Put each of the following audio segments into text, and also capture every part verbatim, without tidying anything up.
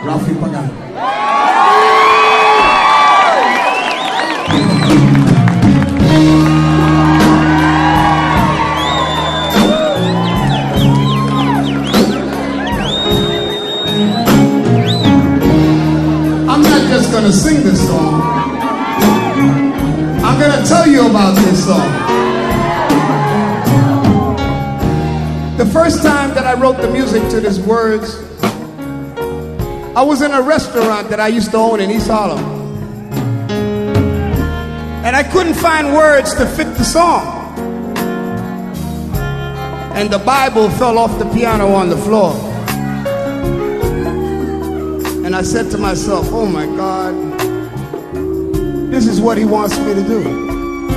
Ralphie Pagano. I'm not just going to sing this song. I'm going to tell you about this song. The first time that I wrote the music to these words, I was in a restaurant that I used to own in East Harlem. And I couldn't find words to fit the song. And the Bible fell off the piano on the floor. And I said to myself, oh my God, this is what he wants me to do.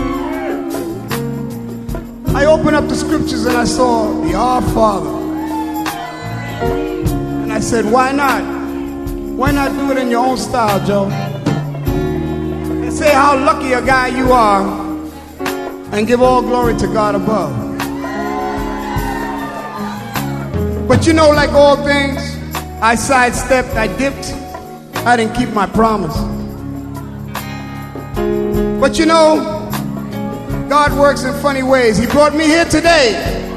I opened up the scriptures and I saw the Our Father. And I said, why not? Why not do it in your own style, Joe? And say how lucky a guy you are and give all glory to God above. But you know, like all things, I sidestepped, I dipped, I didn't keep my promise. But you know, God works in funny ways. He brought me here today.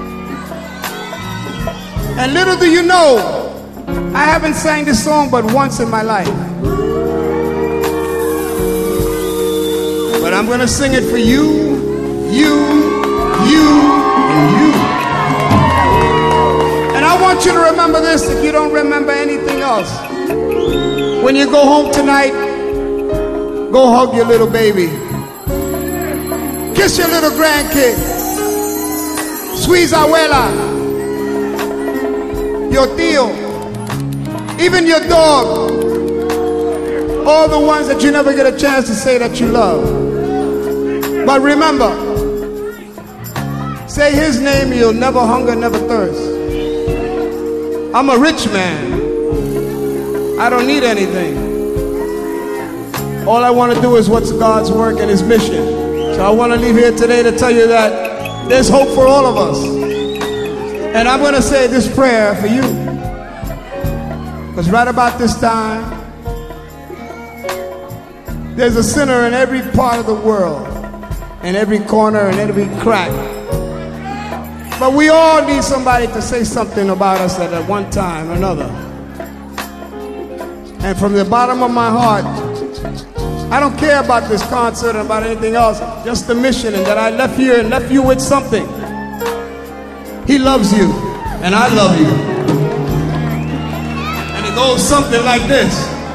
And little do you know, I haven't sang this song but once in my life. But I'm going to sing it for you, you, you, and you. And I want you to remember this if you don't remember anything else. When you go home tonight, go hug your little baby. Kiss your little grandkid. Squeeze abuela. Your tío. Even your dog. All the ones that you never get a chance to say that you love. But remember, say his name, you'll never hunger, never thirst. I'm a rich man. I don't need anything. All I want to do is what's God's work and his mission. So I want to leave here today to tell you that there's hope for all of us. And I'm going to say this prayer for you. Because right about this time, there's a sinner in every part of the world, in every corner, in every crack. But we all need somebody to say something about us at one time or another. And from the bottom of my heart, I don't care about this concert or about anything else, just the mission, and that I left here and left you with something. He loves you, and I love you. And it goes something like this.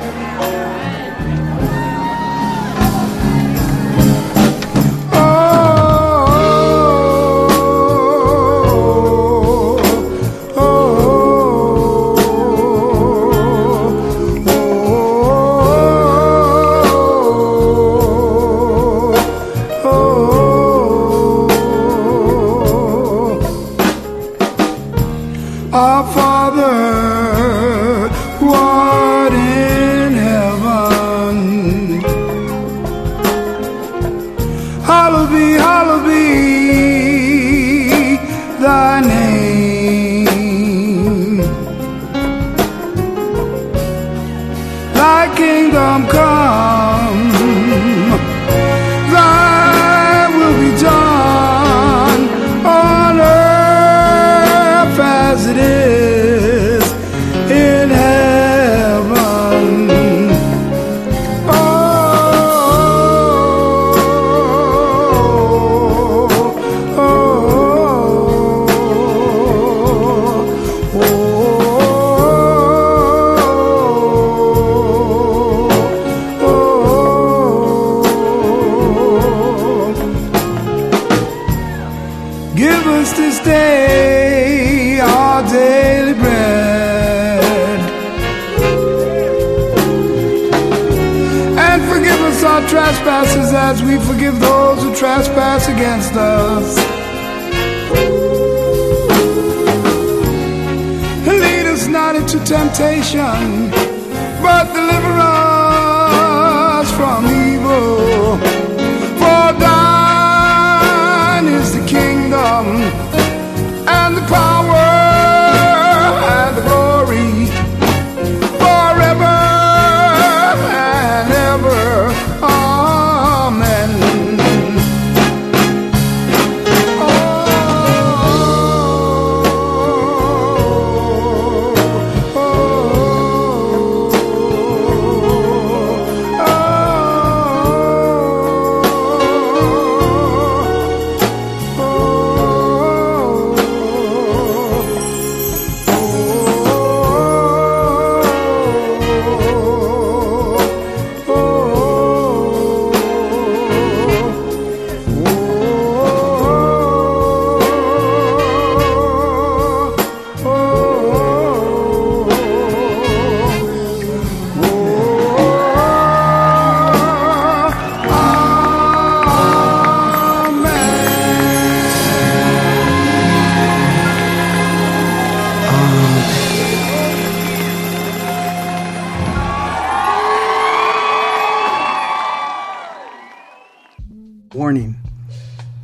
Our Father, who art in heaven, hallowed be, hallowed be thy name. Thy kingdom come, thy will be done on earth as it is in heaven. Oh, oh, oh, oh, oh. Give us this day our daily bread, and forgive us our trespasses as we forgive those who trespass against us. And lead us not into temptation, but deliver us from evil. For thine is the kingdom, and the power, and the glory, forever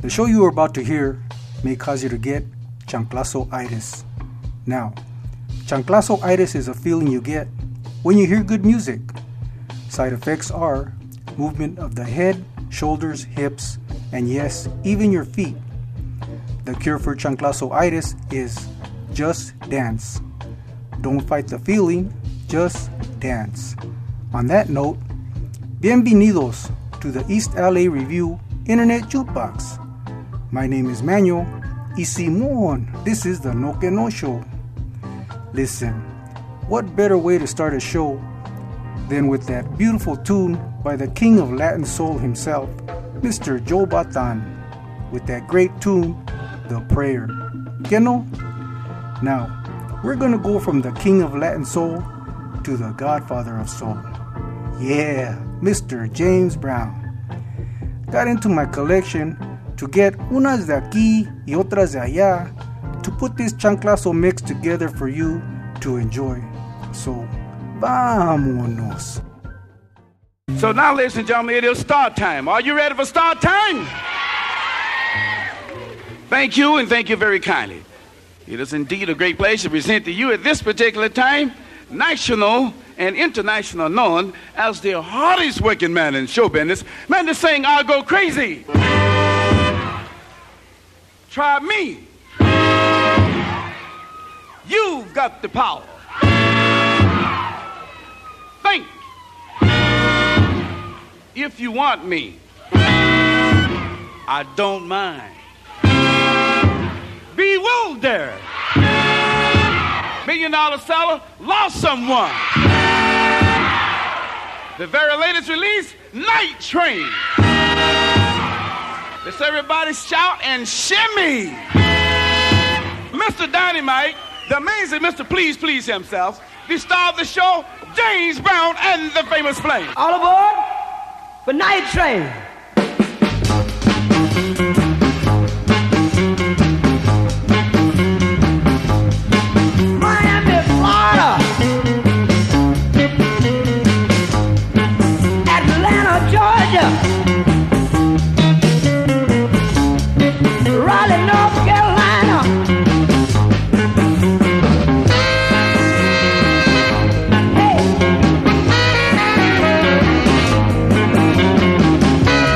The show you are about to hear may cause you to get chanclazo-itis. Now, chanclazo-itis is a feeling you get when you hear good music. Side effects are movement of the head, shoulders, hips, and yes, even your feet. The cure for chanclazo-itis is just dance. Don't fight the feeling, just dance. On that note, bienvenidos to the East L A Review Internet Jukebox. My name is Manuel, y Simon, this is the No Que No Show. Listen, what better way to start a show than with that beautiful tune by the king of Latin soul himself, Mister Joe Bataan, with that great tune, The Prayer. Que no? Now, we're gonna go from the king of Latin soul to the godfather of soul. Yeah, Mister James Brown. Got into my collection to get unas de aquí y otras de allá to put this chanclazo mix together for you to enjoy. So, vámonos. So now, ladies and gentlemen, it is start time. Are you ready for start time? Thank you, and thank you very kindly. It is indeed a great pleasure to present to you at this particular time, national and international known as the hardest working man in show business, man to sing I'll Go Crazy. Try me. You've got the power. Think. If you want me, I don't mind. Bewildered. Million dollar seller, lost someone. The very latest release, Night Train. Let's everybody shout and shimmy. Mister Dynamite, the amazing Mister Please Please himself, the star of the show, James Brown and the Famous Flame. All aboard for Night Train. Miami, Florida. Atlanta, Georgia. Raleigh, North Carolina. Hey.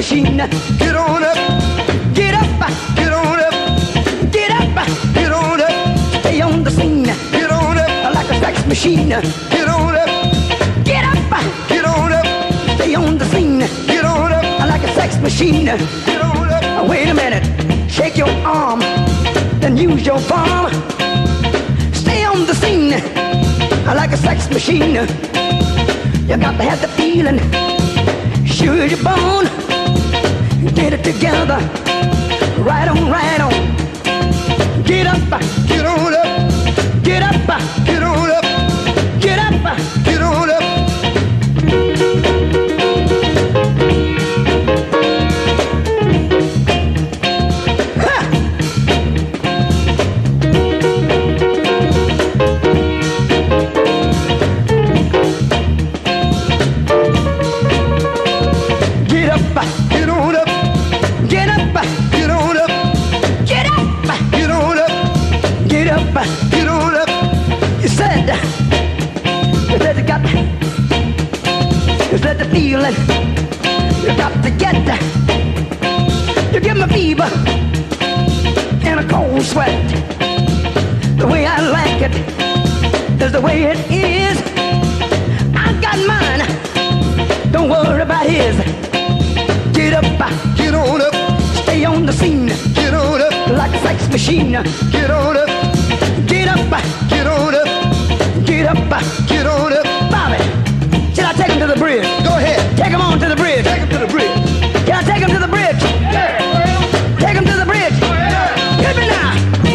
machine. Get on up, Get up, get on up, get up, get on up, stay on the scene get on up, like a sex machine. get on up, Get up, get on up, stay on the scene get on up, like a sex machine. get on up. Wait a minute, shake your arm, then use your palm. Stay on the scene like a sex machine. You got to have the feeling, sure you're born. Get it together, right on, right on. Get up, Get on up, get up, get on up, get up. get on up. Get up, Get on up, get up, get on up, get up, get on up, get up. get on up. You said, you said you got, you said the feeling, you got to get, you give me fever and a cold sweat. The way I like it is the way it is. I got mine, don't worry about his. Get up, Get on up, stay on the scene get on up, like a sex machine. get on up, Get up, get on up, get up. get on up. Bobby, should I take him to the bridge? Go ahead, Take him on to the bridge. take him to the bridge. Can I take him to the bridge? Take him to the bridge. Hit me now.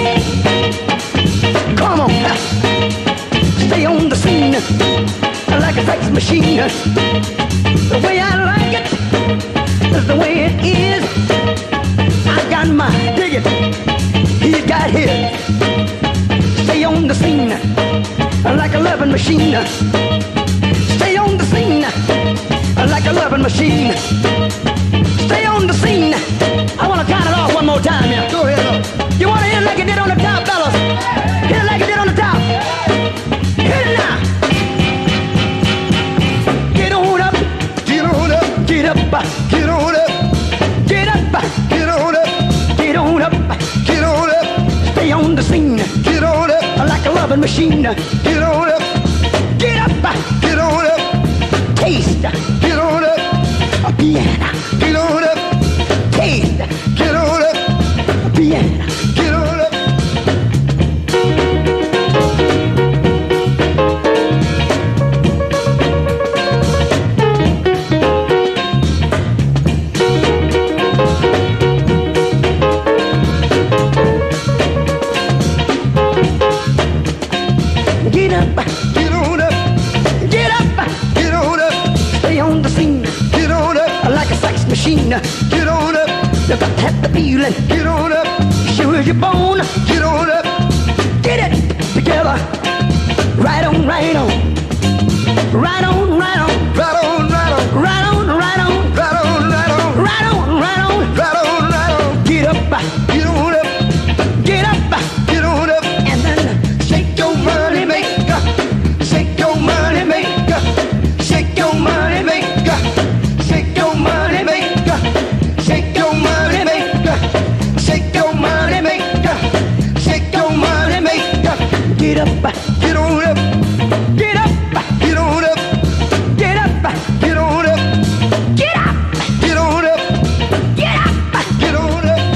Come on. Stay on the scene like a sex machine. The way I like it is the way it is. I got mine. Dig it. He's got his. Stay on the scene like a loving machine. Stay on the scene like a loving machine. Stay on the scene. I want to count it off one more time here. Go ahead, up. You want to hit it like it did on the top, fellas? Hit it like it did on the top. Hit it now. Get on up, Get on up, get up, get on up, get up, get on up, get on up. get on up, Stay on the scene get on up, like a loving machine. get on up, Get up, get on up, taste get on up, a piano. get on up, Taste get on up, a piano. get on up. Get up, Get on up, get up. get on up, Stay on the scene get on up, like a sex machine. get on up, You got to have the feeling, get on up, sure as you're born. get on up, Get it together, right on, right on, right on, right on, right on, right on, right on, right on, right on, right on, right on, right on. right on, right on. Get up, Get on up, get up, get on up, and then shake your money maker, shake your money maker, shake your money maker, shake your money maker, shake your money maker, shake your money maker, shake your money maker. get up, Get on up, get up, get on up, get up, get on up, get up, get on up, get up. get on up.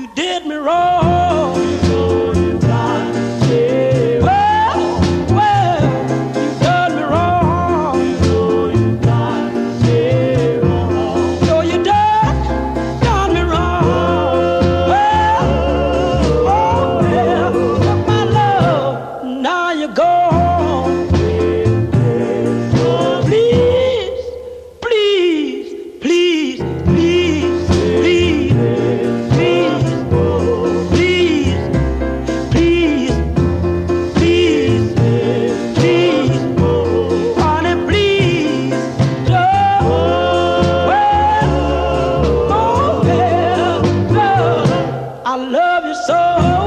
did me wrong. Well, well, you done me wrong. So you done, done me wrong. Well, oh well, my love, now you're gone. Please, please, please, please, please, please, please, please, please, please, honey, please, don't. Well, oh well, love, I love you so.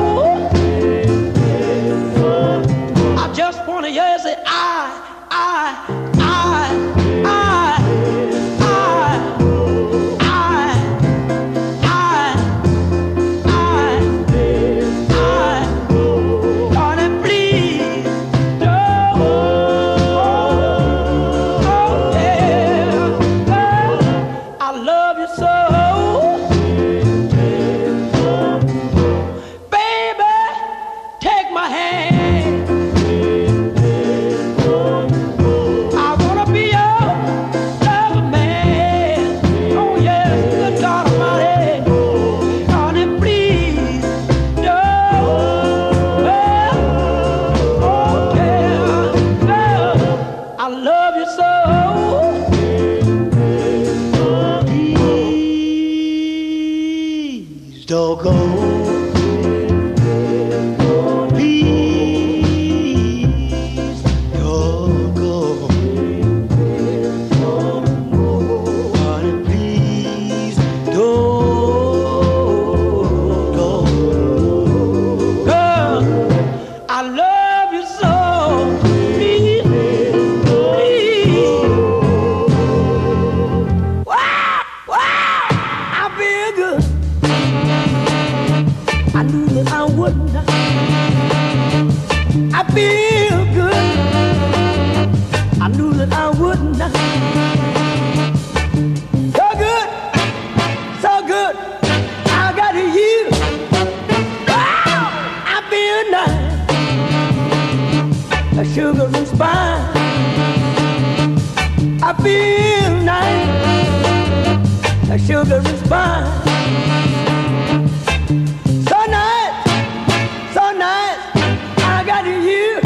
I just wanna hear you say I, I, I, I, I, I, I, I, I, honey, please, don't. Oh yeah, well, I love you so. Baby, take my hand. I wanna be your lover man. Oh yeah, good God Almighty, honey, please don't. Well, oh yeah, love, I love you so. Please don't go. Please don't go. Honey, please don't go. Girl, I love you so. Please, please. Wow, wow, I feel good. I knew that I would not. I feel good. I knew that I would not. So good, so good. I got you. Wow, I feel nice. A sugar and spice. I feel nice. A sugar and spice. So nice, so nice. I got you.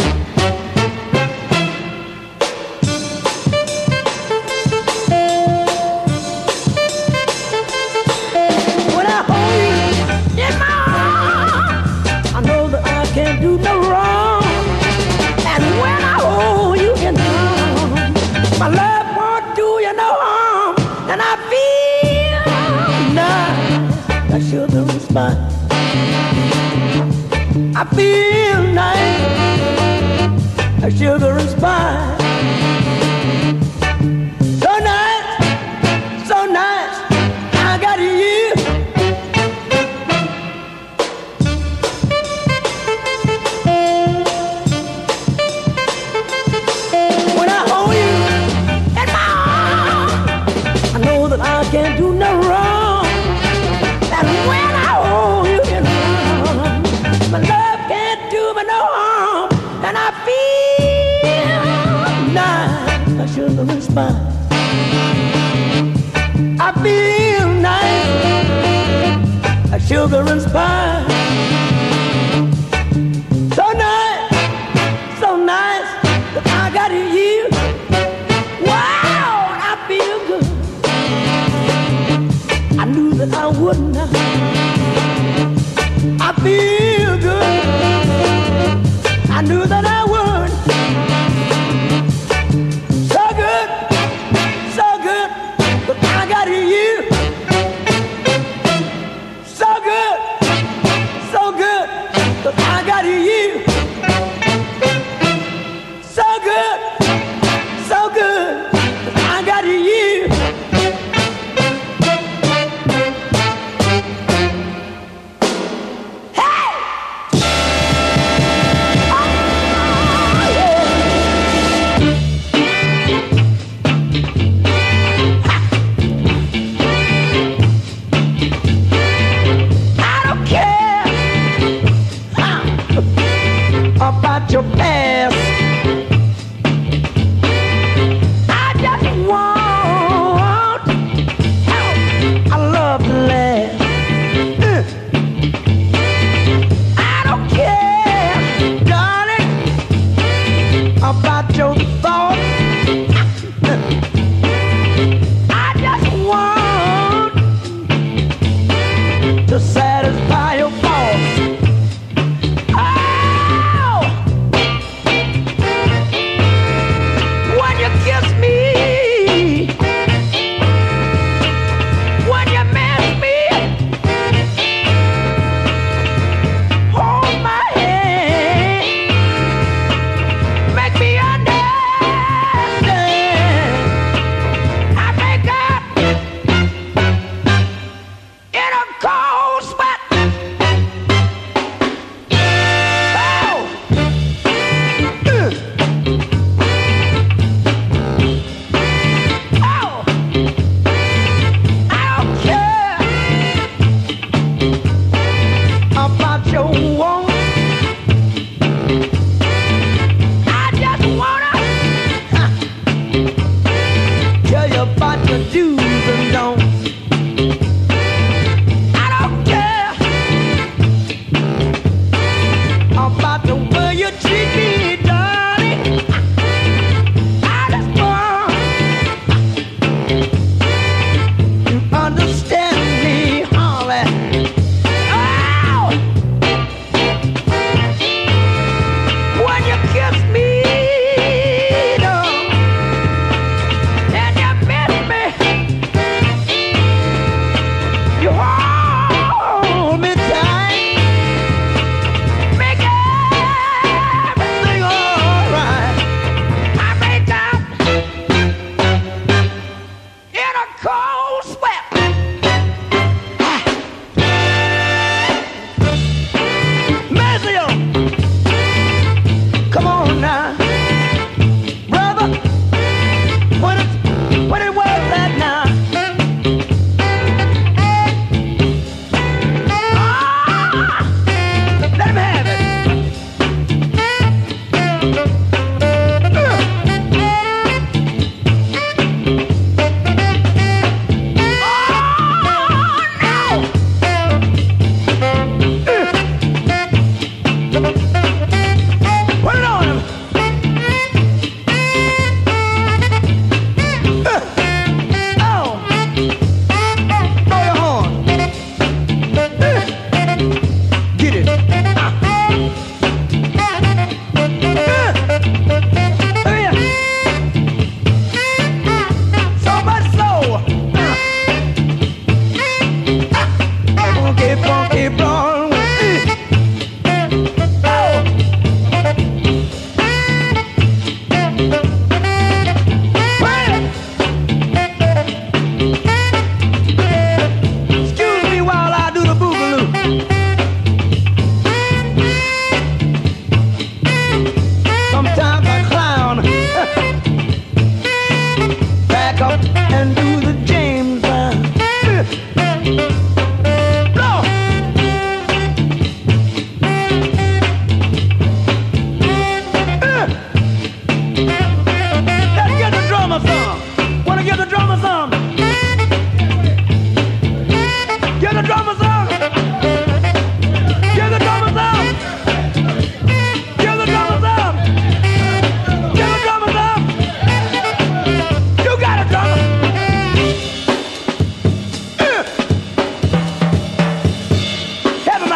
When I hold you in my arms, I know that I can't do no wrong. And when I hold you in my arms, my love won't do you no harm. And I feel nice, that sugar and spice. I feel nice, that sugar and spice. So nice, so nice, I got you. When I hold you in my arms, I know that I can't do no wrong. And when I hold you in my arms, my love can't do me no harm. And I feel nice, I sugar and spice. I feel nice, a sugar and spice. So nice, so nice that I got you. Wow, I feel good. I knew that I would not. I feel good. I knew that I would. So good, so good that I got you. So good, so good that I got you. So good, so good that I got you. Hey!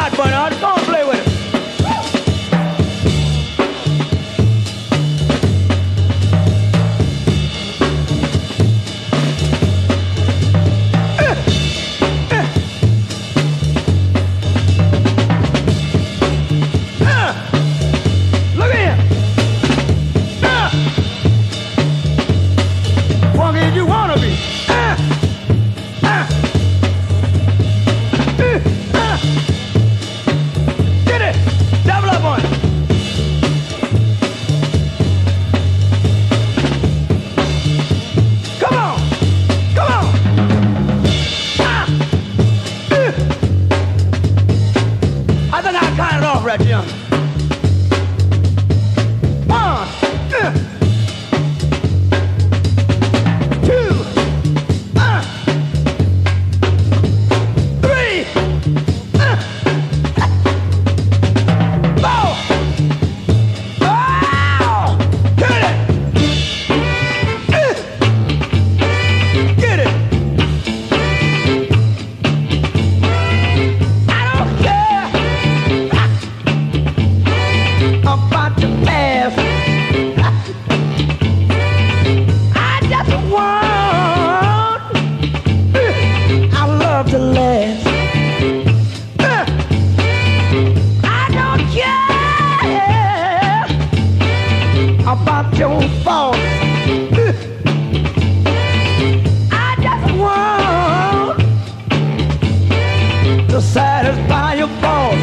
right, Bernard. Go and play with it. Right, Jim. One, uh, two, uh, three, uh, four. Oh, get it. Uh, get it. I don't care about the past. I just want our love to last. I don't care about your faults. I just want to satisfy your faults.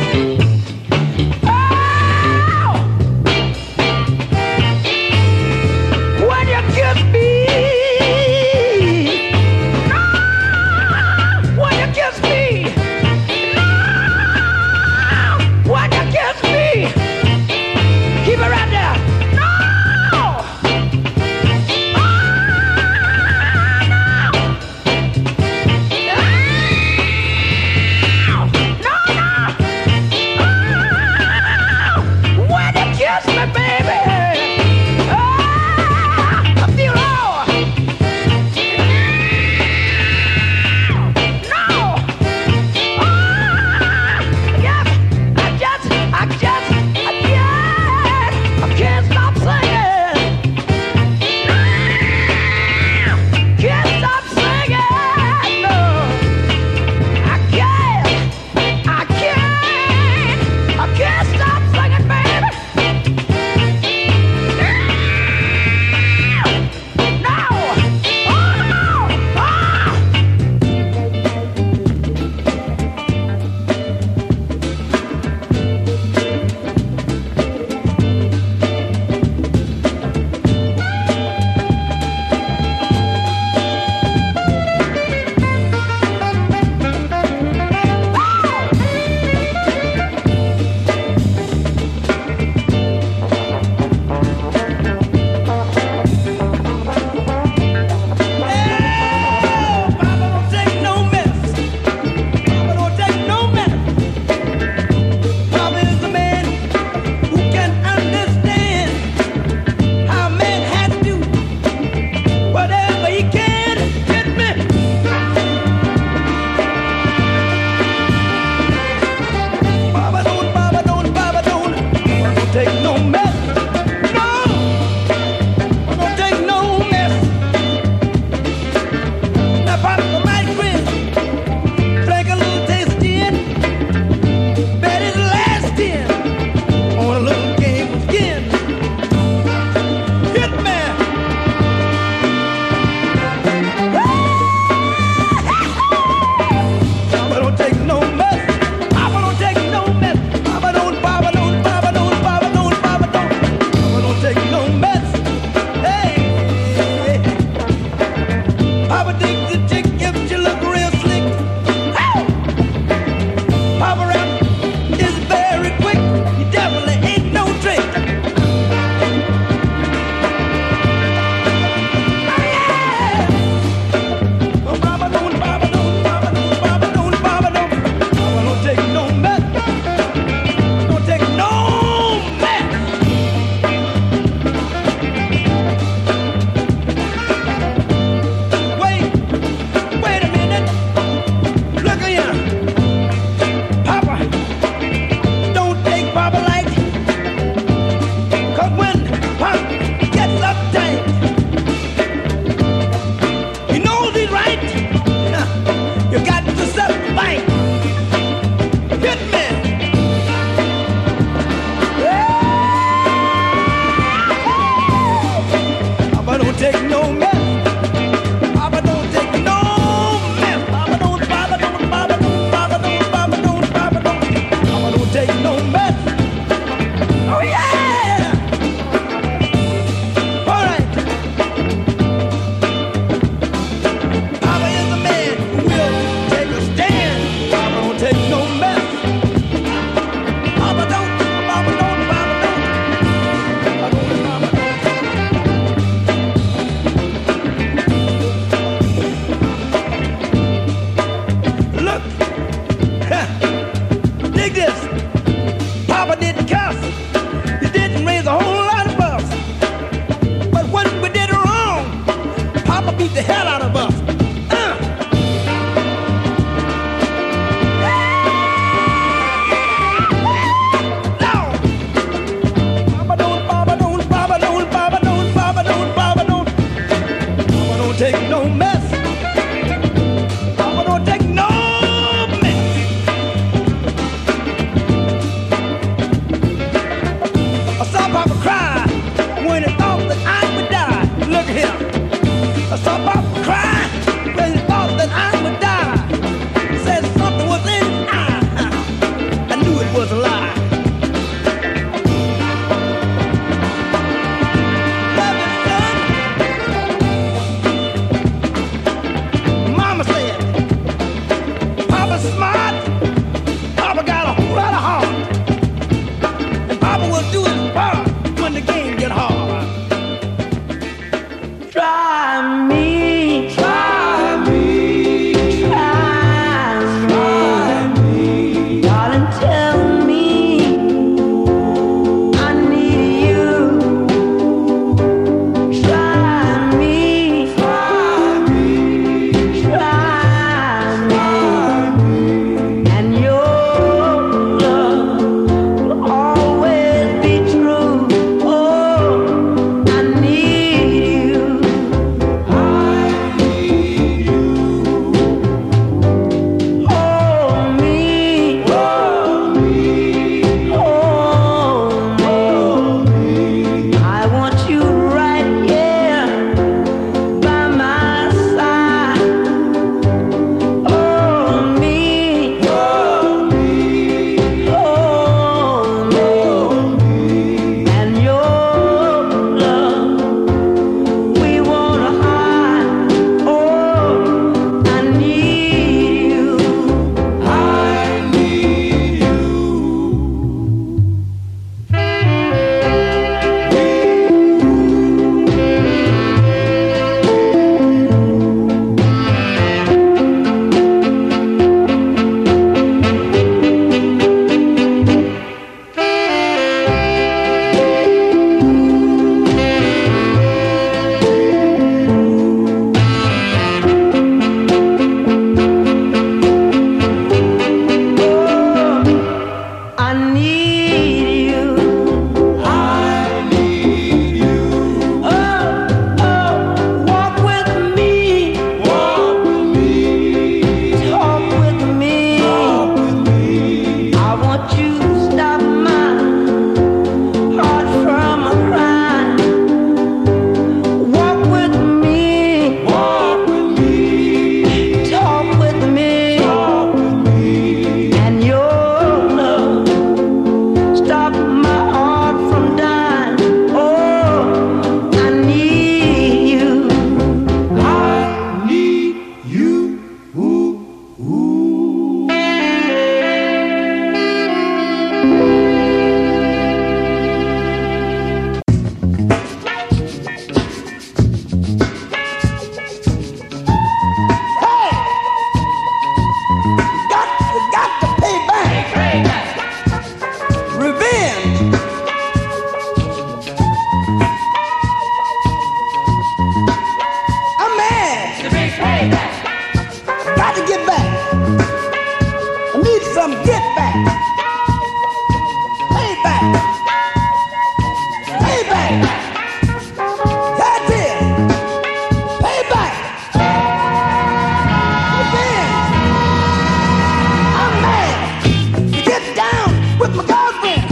with my girlfriend.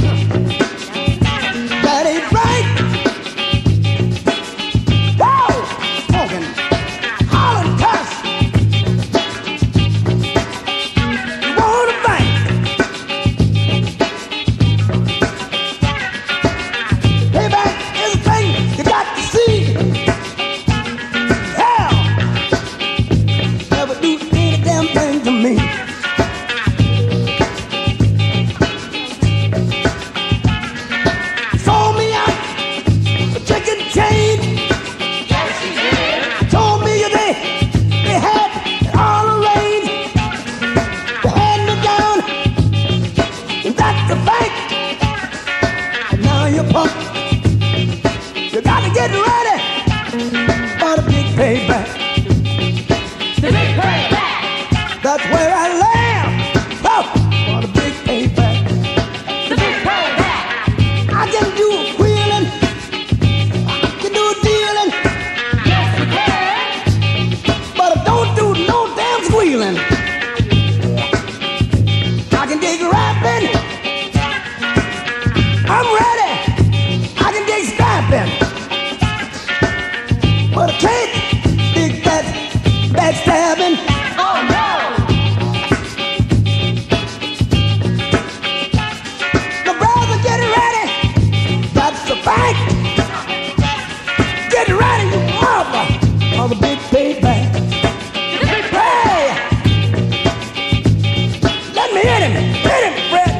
That ain't right. Whoa, smoking, hollering, cuss. You wanna fight? Payback is a thing you got to see. Hell, never do any damn thing to me. Sold me out a chicken chain. Yes, he did. Told me they, they had it all arranged. They had me down, and that's the fact. And now you're pumped. You gotta get ready for the big payback. The big payback. That's where I land. Oh, for the big payback. The big payback. I can do wheeling. I can do dealing. Yes, you can. But I don't do no damn squealing. I can dig rapping. I'm ready. I can dig snapping. But I can't dig that backstabbing. Oh no! My brother, get ready. That's the fact. Get ready, you mother, for the big payback. The big pay. Let me hit him. Hit him, Fred.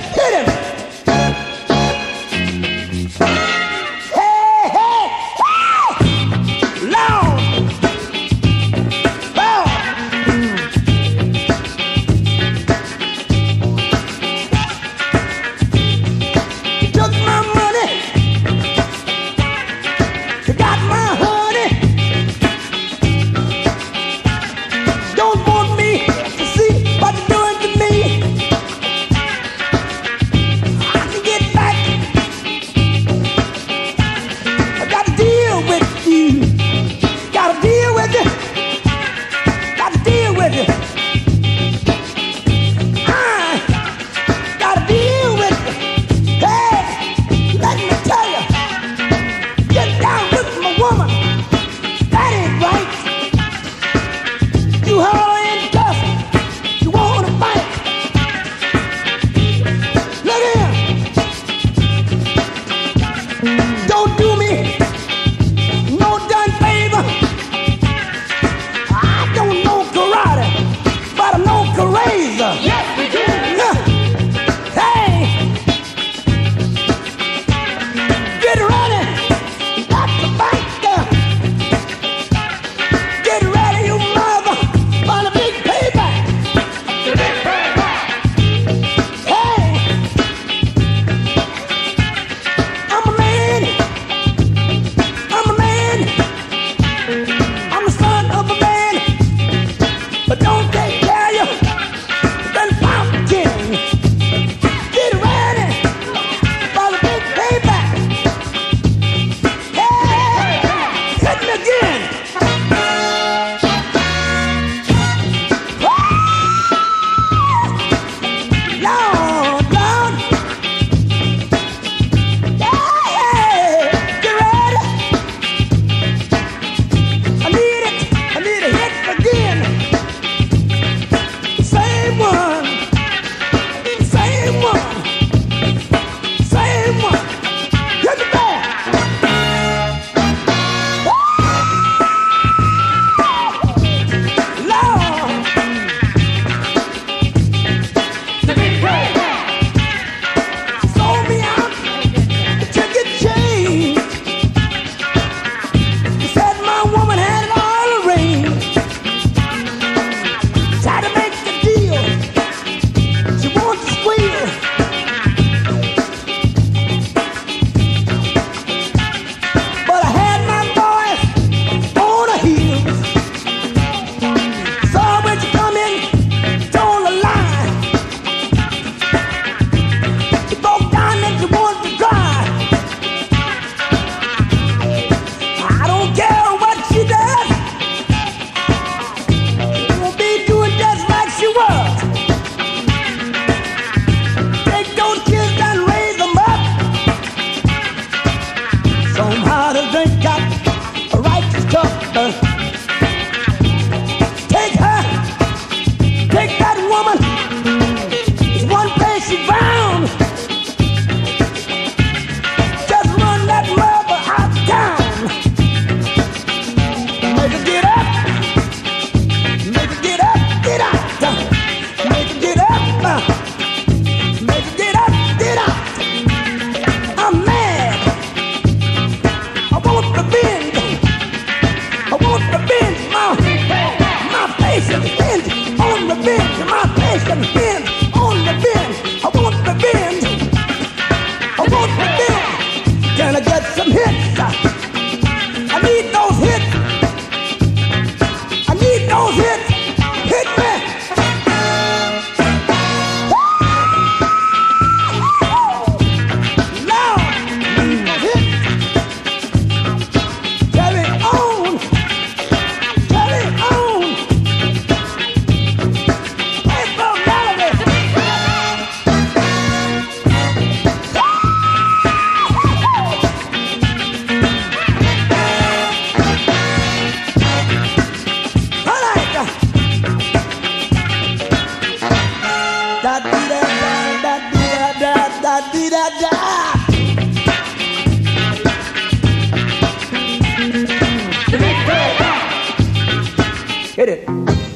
Hit it.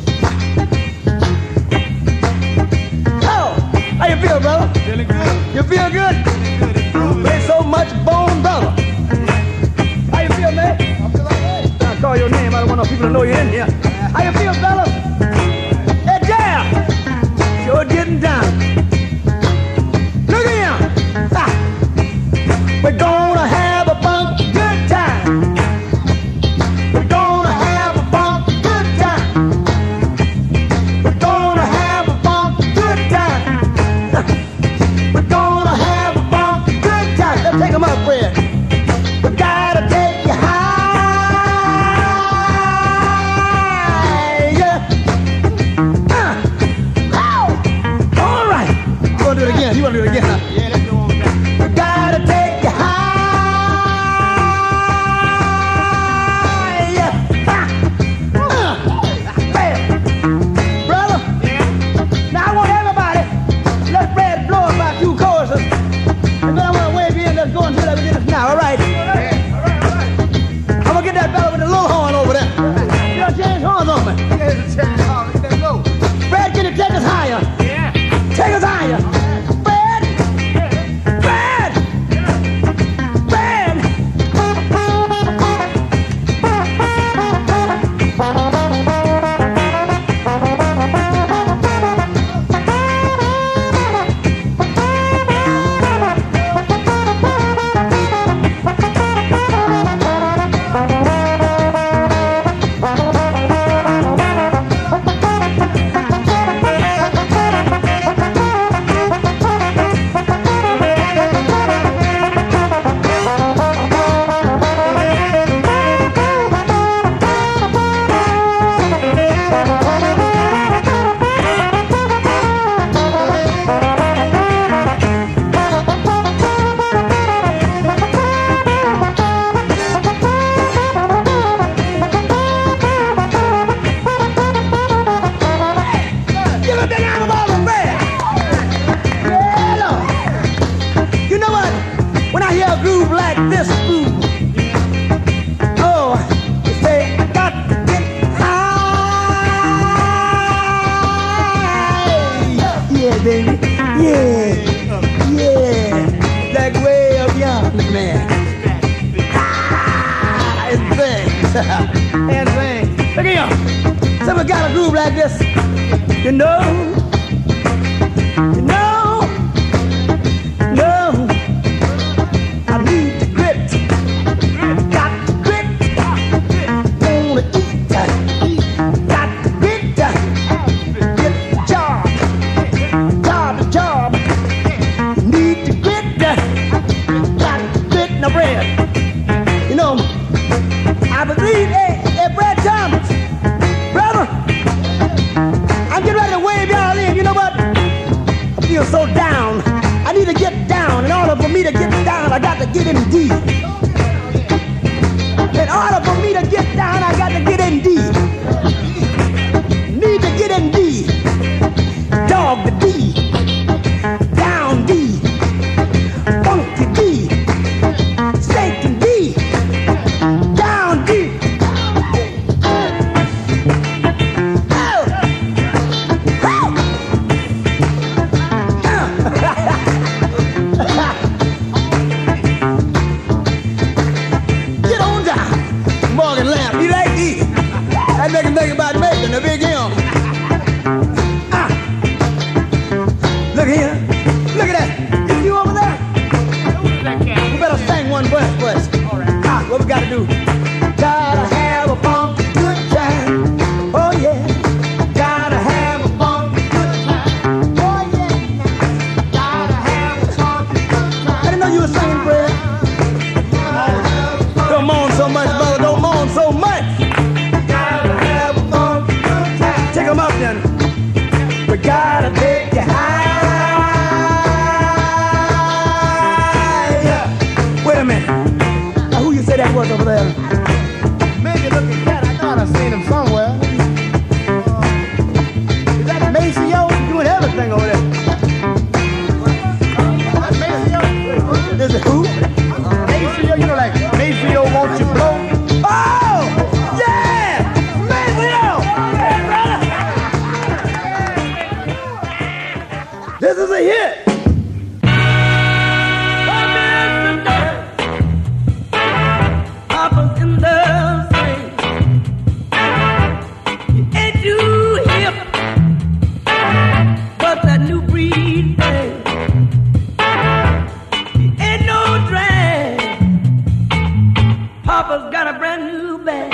Oh, how you feel, brother? Feeling good. You feel good? There's so much bone, brother. How you feel, man? I feel alright. I call your name. I don't want no people to know you're in here. How you feel, fella? Hey, Jam! Sure getting down. Look at him. Ah. We're gonna have a funky good time. We're gonna have a funky good time. We're gonna have a funky good time. We're gonna have a funky good time. Let's take 'em up, Fred. We gotta take you high, yeah. Uh. Oh. All right. You wanna do it again? You wanna do it again? Huh? Yeah, let's go on back. We gotta take you high, yeah. Ha. Uh. Hey, brother. Now I want everybody. Let Fred blow about two choruses, and then I want to wave you in. Let's go until we get this now. All right. I'm gonna get that fella with the little horn over there. You know, change horns on me. Fred, can you take us higher? Yeah. Take us higher. Fred! Fred! Fred! Give a big round of applause for Fred. Yeah, Lord. You know what? When I hear a groove like this groove, oh, you say, I got to get high. Yeah, baby. Yeah. Yeah. That way up yonder, man. Ah, it's things. It's things. Look at you. Somebody got a groove like this. You know, you know, no, I need the grit, got the grit, wanna eat, got the grit, get the job, job the job, need the grit, got the grit in the bread. You know, I believe, hey, hey, Brad Thomas, brother, I'm getting ready to wave y'all in. You know what? I feel Is it who? Maceo, you know, like Maceo, won't you blow? Oh, yeah, Maceo. Hey, brother. This is a hit. Papa's in the swing. You ain't too hip, but that new breed thing. You ain't no drag. Papa's got a brand new bag.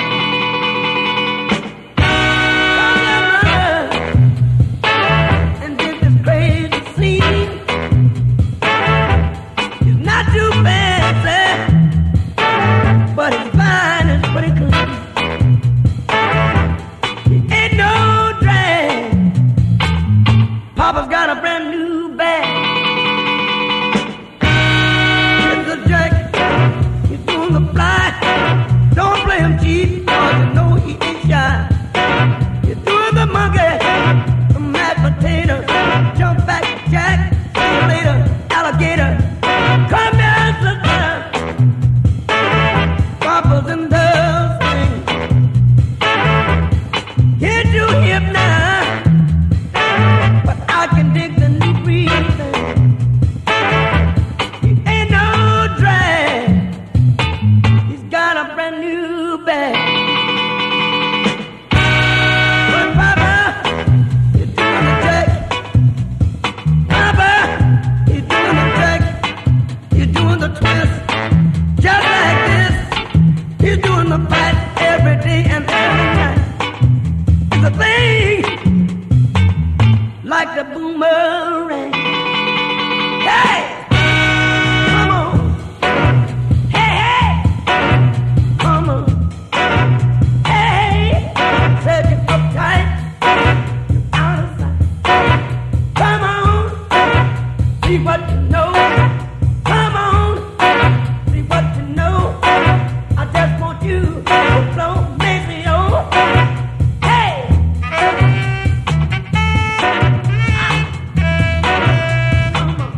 And did this crazy scene. It's not too fancy, but it's fine and pretty clean. He ain't no drag. Papa's got a brand new bag. It's a jack. He's doing the fly. Don't play him cheap, cause you know he ain't shy. He's doing the monkey, the mashed potatoes, jump back jack, see you later, alligator. Come here, sister. Papa's in the swing. Can't you hip now? But I can dig the new breed thing. He ain't no drag. He's got a brand new bag. But Papa, you're doing the jack. Papa, you're doing the jack. You're doing the twist. Just like this. He's doing the fight every day and every night. It's a thing like the boomerang. Hey, come on. Hey, hey, come on. Hey, said you uptight, you out of sight. Come on, see what you know. Come on, see what you know. I just want you to flow, make me over. Hey! Come on.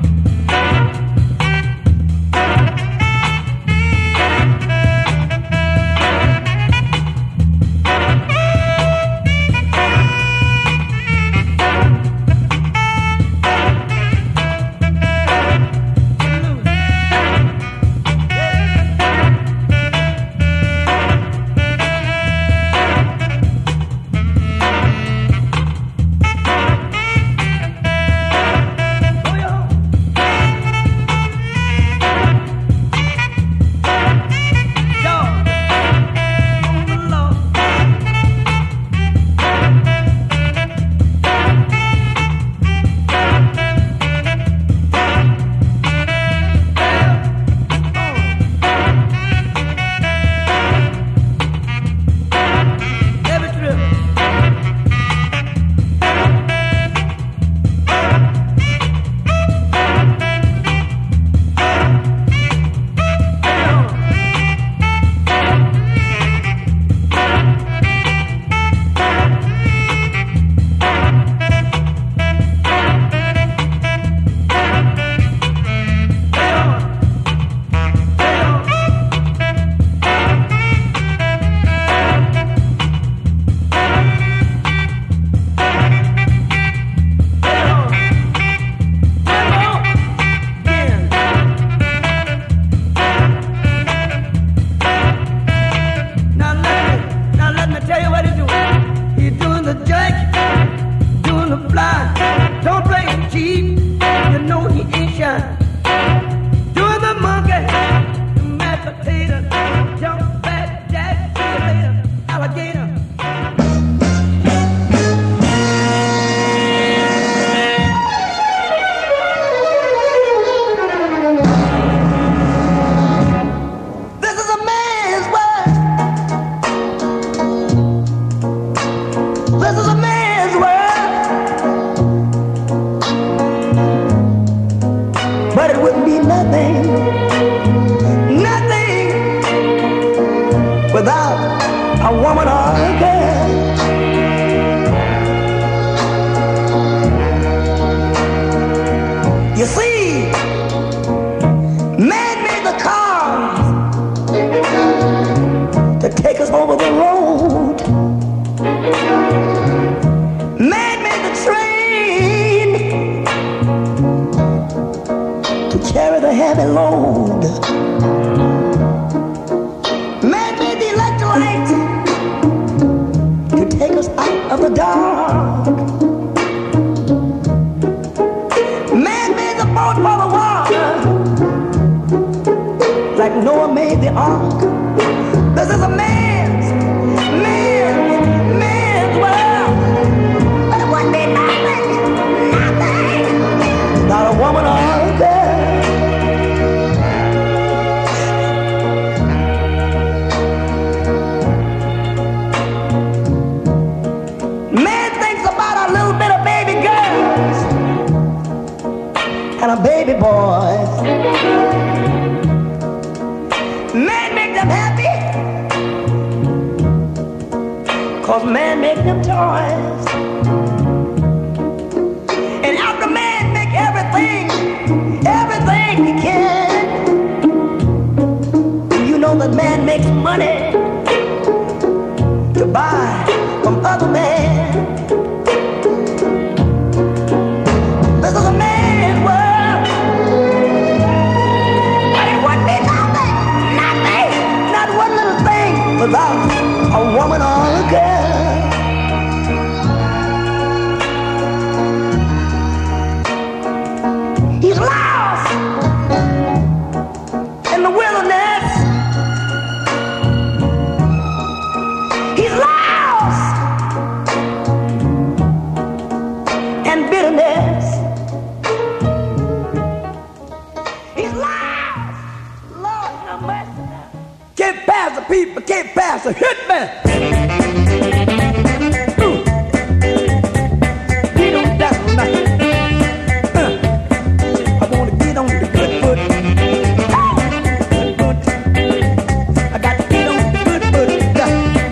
a woman or a girl. You see, man carry the heavy load. Man made the electric light to take us out of the dark. Man made the boat for the water, like Noah made the ark. This is a man's, man's, man's world. But it wouldn't be nothing, nothing, not a woman or a girl. Man thinks about a little bit of baby girls and a baby boys. Man make them happy, cause man make them toys. And after man make everything, everything he can, you know that man makes money to buy from other men. This is a man's world, but it wouldn't be nothing, nothing, not one little thing without a woman or a girl. He's lost in the wilderness. He's lost in bitterness. He's lost. Lord have mercy. Can't pass the people, can't pass the hit man. Ooh. Get on down tonight. Uh. I wanna get on the good foot. Oh, good foot. I got to get on the good foot. Yeah.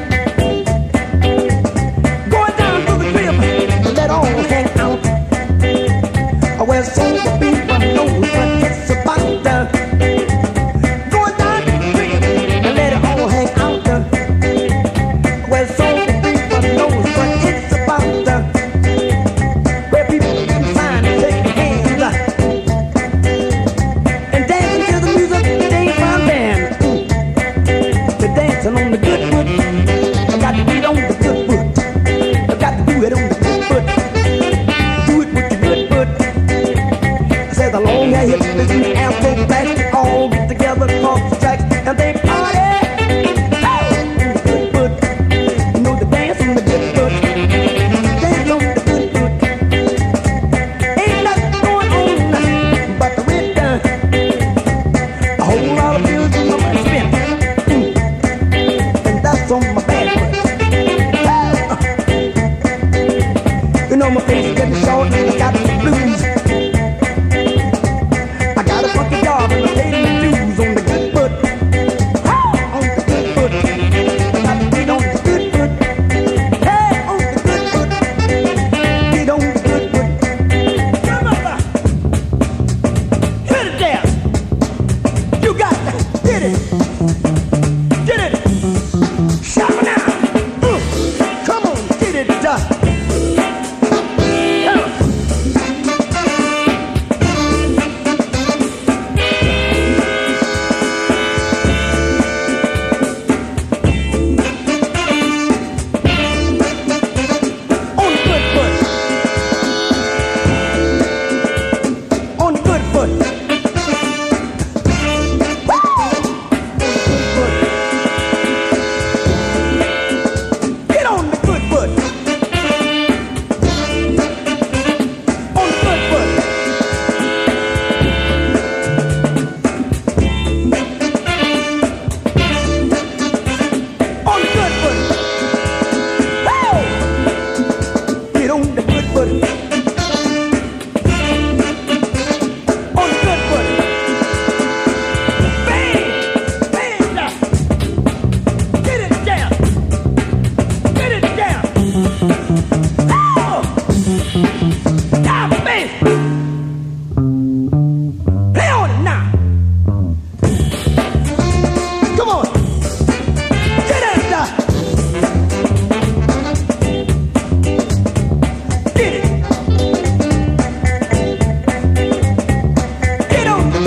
Going down to the crib, let all hang out. I wear sober people know what it's about. Uh. Going down to the crib and let it all hang out. Uh. Where sober people know what it's about. Uh. Where people can sign and take their hands. Uh. And dancing to the music, they find band. Ooh. They're dancing on the good foot. I got to get on the good foot. I got to do it on the good foot. Do it with your good foot. I said the long hair hips, listen to afro blacks, they all get together across the tracks and they party. Oh, on the good foot. You know the dance on the good foot. Dance on the good foot. Ain't nothing going on but the rent done. A whole lot of bills on my money spent. Mm. And that's on my bad foot. Oh. You know my face is getting short and I got the blues. I got a funky dog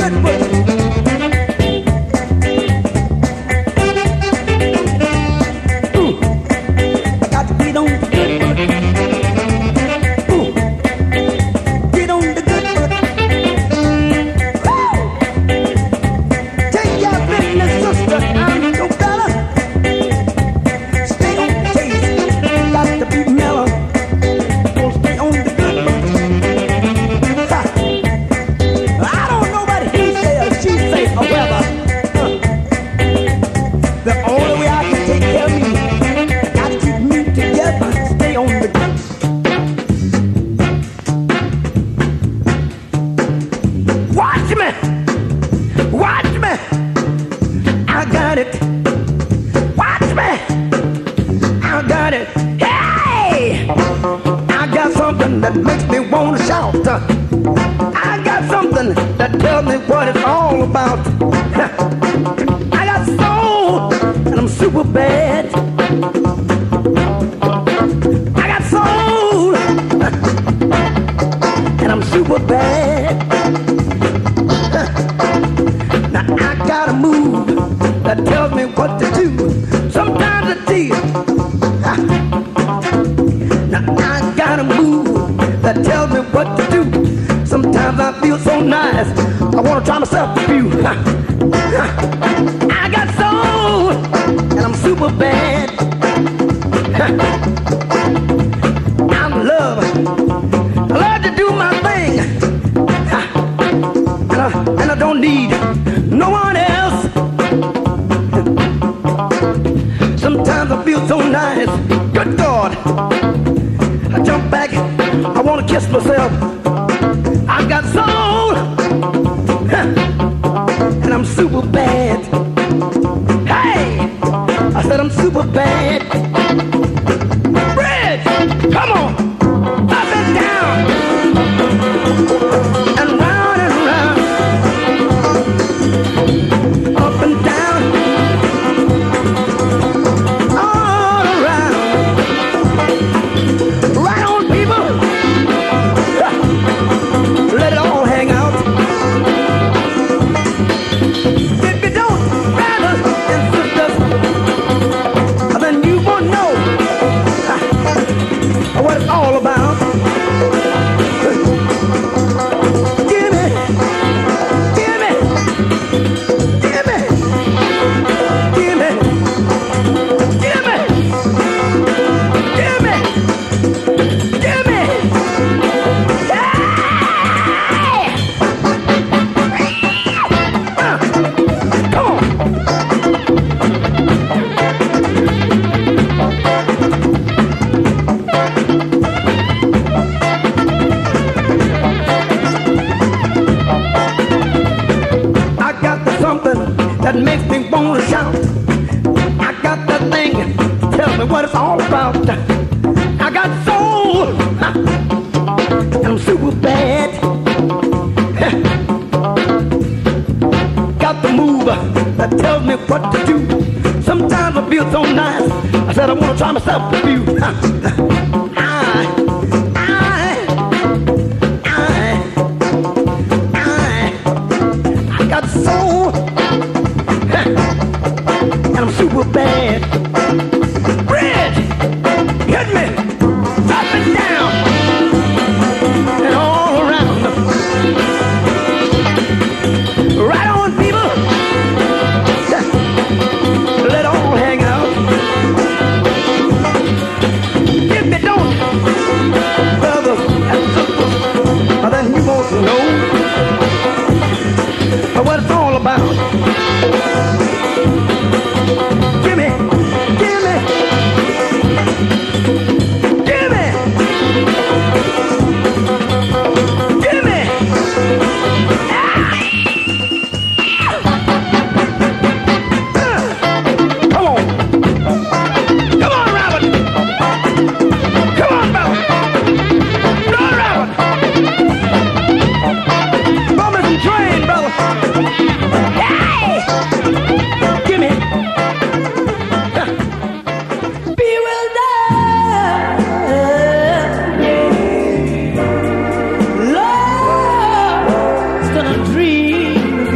Dream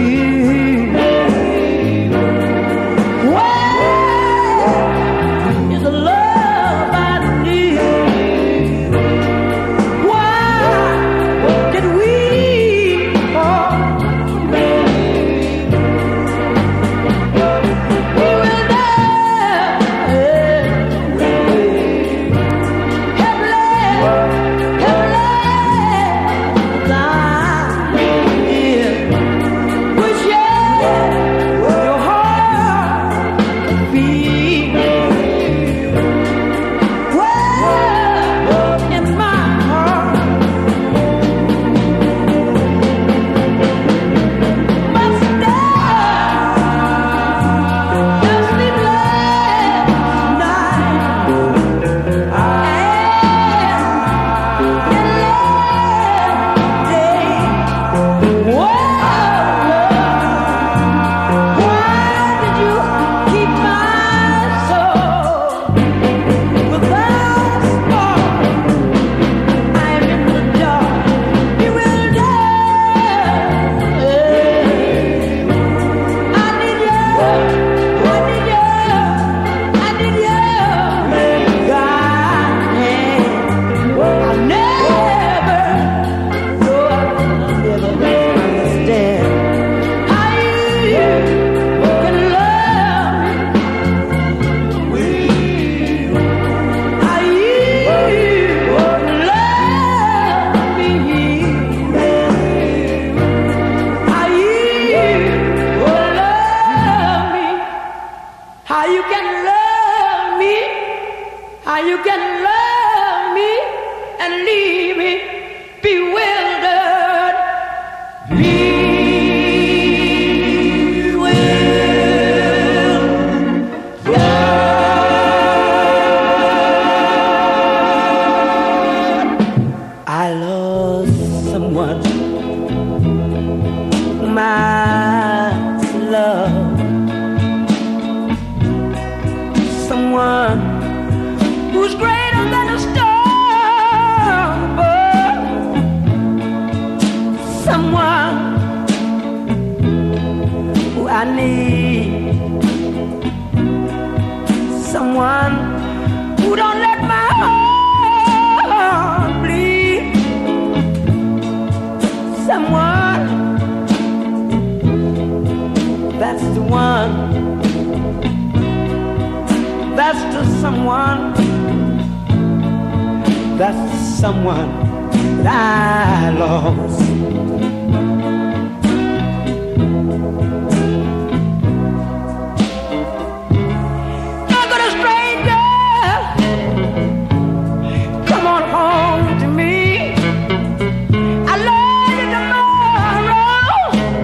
you can love me and leave me bewildered. Bewildered. I lost someone, my love. Someone who's greater than a star above. Someone who I need. Someone who don't let my heart bleed. Someone, that's the one. That's the someone, that's the someone that I lost. Not gonna stranger, come on home to me. I love you tomorrow,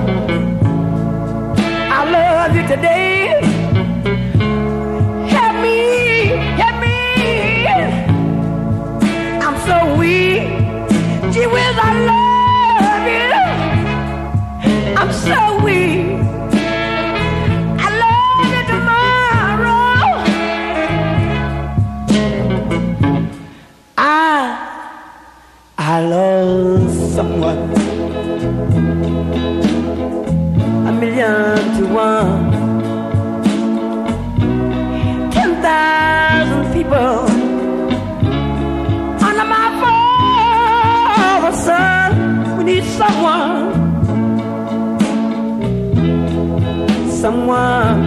I love you today. Gee whiz, I love you. I'm so weak. I love you tomorrow. I, I love someone. A million to one. Ten thousand people. Son, we need someone, someone,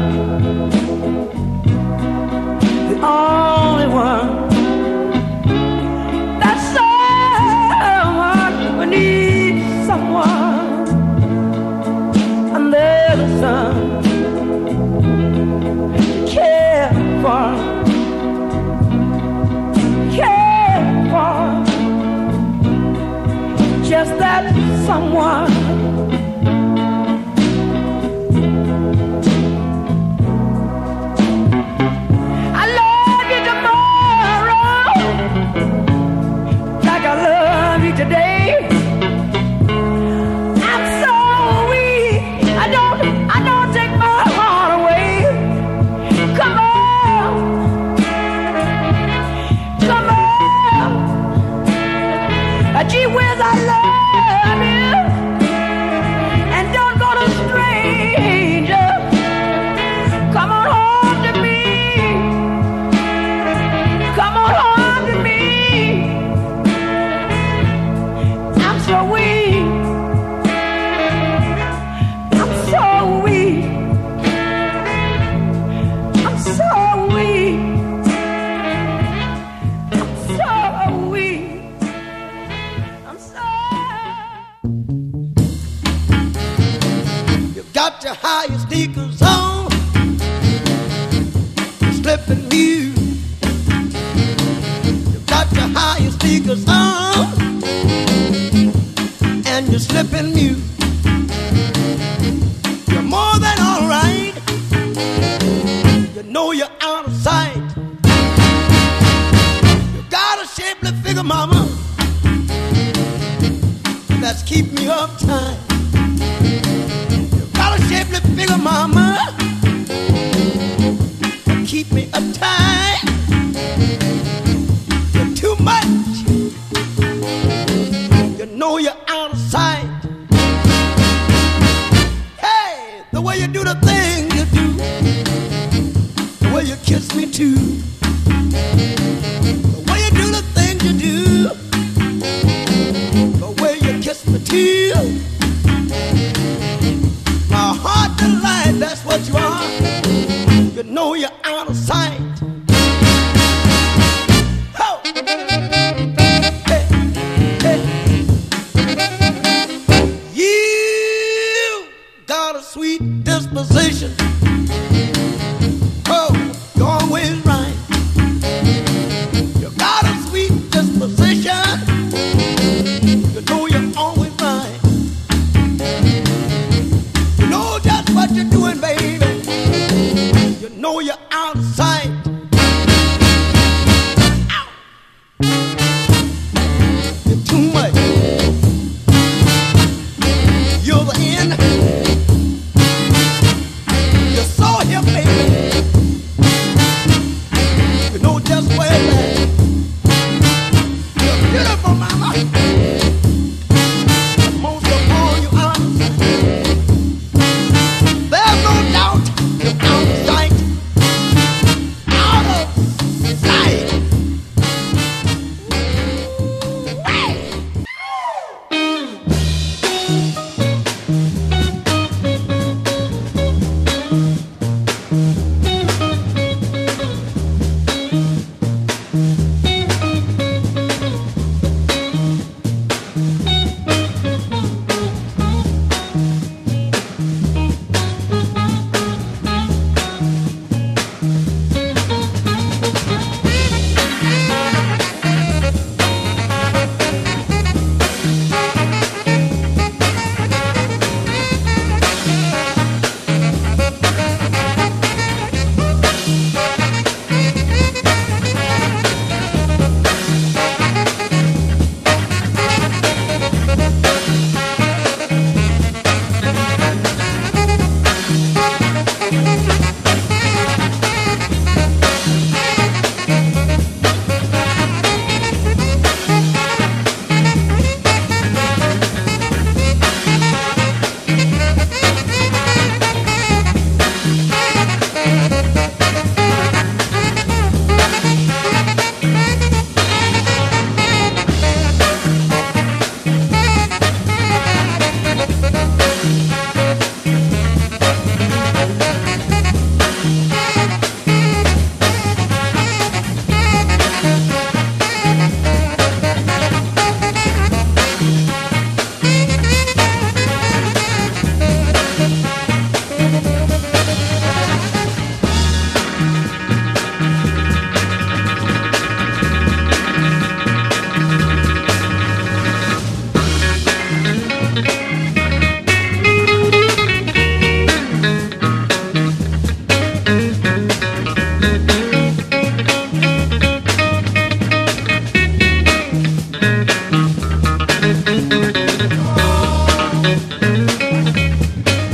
the only one. That's someone, we need someone under the sun to care for, care for. Just that someone. I love you tomorrow, like I love you today. I'm so weak, I don't, I don't take my heart away. Come on, come on. Gee whiz, I love. Got your higher sneakers on, slipping new. You got your higher sneakers on, and you're slipping new. You're more than all right. You know you're out of sight. You got a shapely figure, mama, that's keep me uptight. Shapely figure, mama, keep me uptight. You're too much. You know you're out of sight. Hey, the way you do the thing you do, the way you kiss me too, the way you do the thing you do, the way you kiss me too. My heart delight, that's what you are. You know you're out of sight. Oh. Hey, hey. You got a sweet disposition. Oh, you're always right.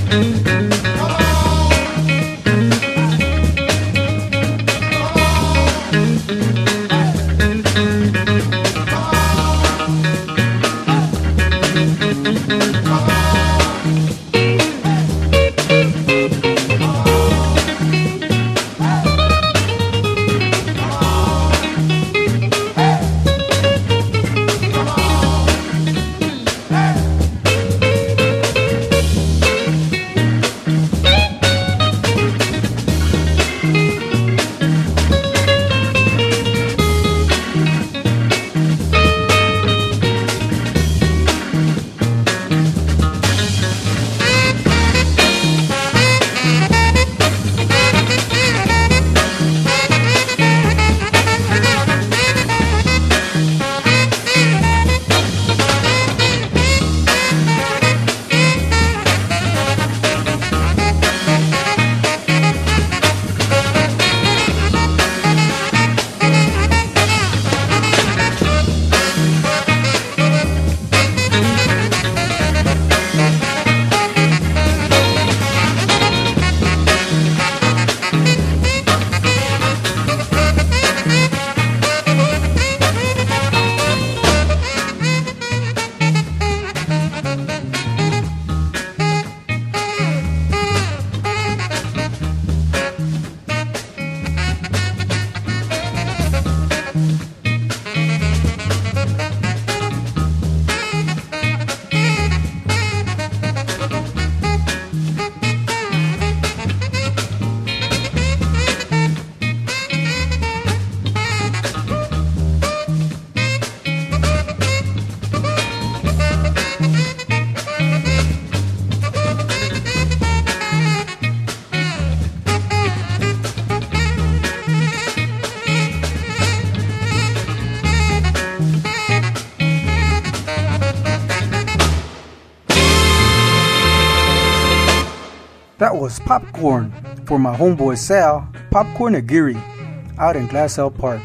That was Popcorn for my homeboy Sal, Popcorn Aguirre, out in Glassell Park.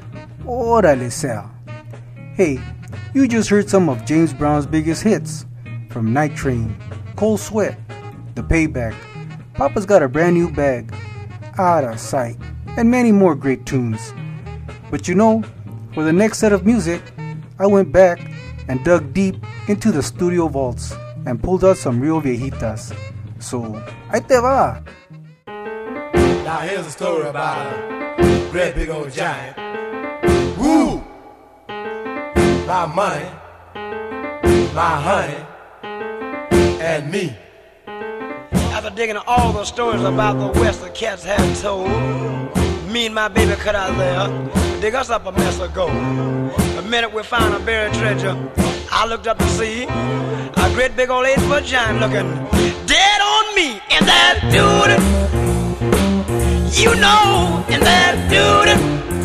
Órale, Sal. Hey, you just heard some of James Brown's biggest hits from Night Train, Cold Sweat, The Payback, Papa's Got a Brand New Bag, Out of Sight, and many more great tunes. But you know, for the next set of music, I went back and dug deep into the studio vaults and pulled out some real viejitas. So, ahí te va. Now here's a story about a great big old giant. Woo! My money, my honey, and me. After digging all the stories about the West the cats have told, me and my baby cut out there, dig us up a mess of gold. The minute we found a buried treasure, I looked up to see a great big old eight-foot giant looking dead on me. And that dude, you know, and that dude,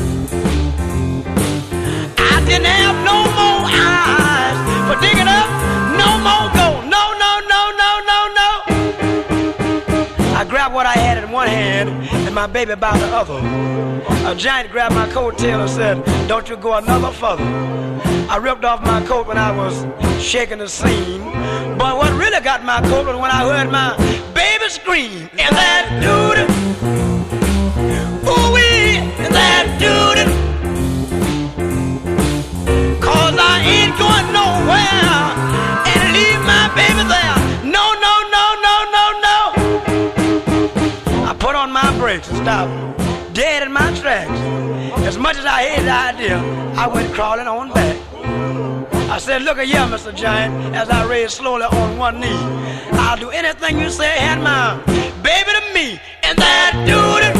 I didn't have no more eyes for digging up no more gold. No, no, no, no, no, no. I grabbed what I had in one hand and my baby by the other. A giant grabbed my coattail and said, "Don't you go another further." I ripped off my coat when I was shaking the scene. But what really got my coat was when I heard my baby scream. And that dude, ooh-wee, and that dude, cause I ain't going nowhere and leave my baby there. No, no, no, no, no, no. I put on my brakes and stopped dead in my tracks. As much as I hated the idea, I went crawling on back. I said, "Look here, Mister Giant," as I raised slowly on one knee. "I'll do anything you say, hand my baby to me." And that dude,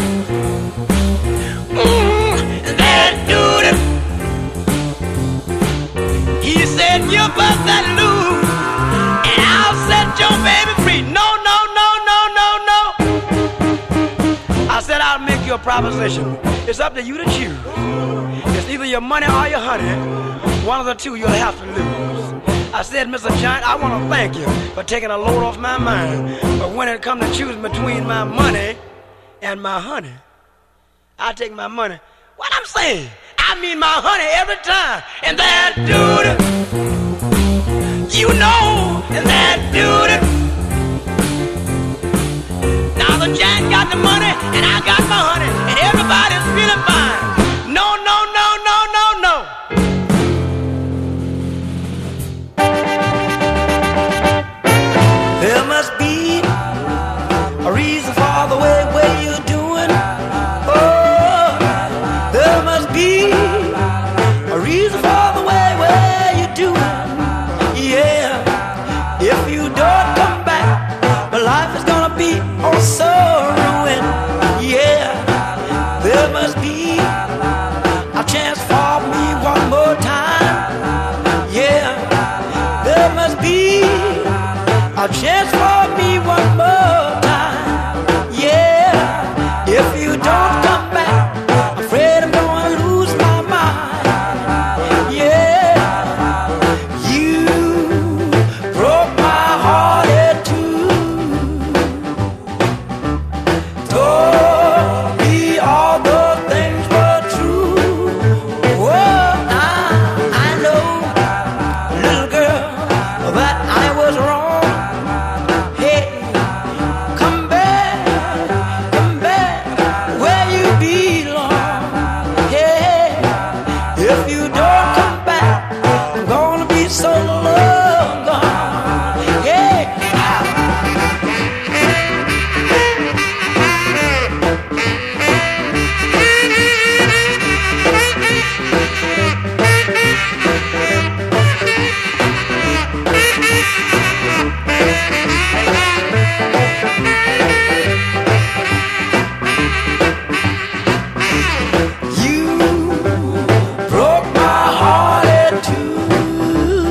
mm, that dude, he said, "You bust that loose, and I'll set your baby free." No, no, no, no, no, no. I said, "I'll make you a proposition. It's up to you to choose. It's either your money or your honey. One of the two you'll have to lose." I said, "Mister Giant, I want to thank you for taking a load off my mind. But when it comes to choosing between my money and my honey, I take my money." What I'm saying, I mean my honey every time. And that dude, you know, and that dude, a giant got the money, and I got my honey, and everybody's feeling fine. No, no, no, no, no, no. There must be a reason for the way, way you're doing. Oh, there must be a reason for the way, way you're doing. Yeah, if you don't come back, my life is gonna be oh so ruined. Yeah, there must be a chance for me one more time. Yeah, there must be a chance for me one more time. Yeah, if you don't come back, I'm afraid I'm gonna lose my mind. Yeah, you broke my heart in two, told me all the things were true. Oh, now I know, little girl, that I was wrong. Hey, come back, come back where you belong. Hey, if you don't come back, I'm gonna be so long gone. Hey, you broke my heart in two,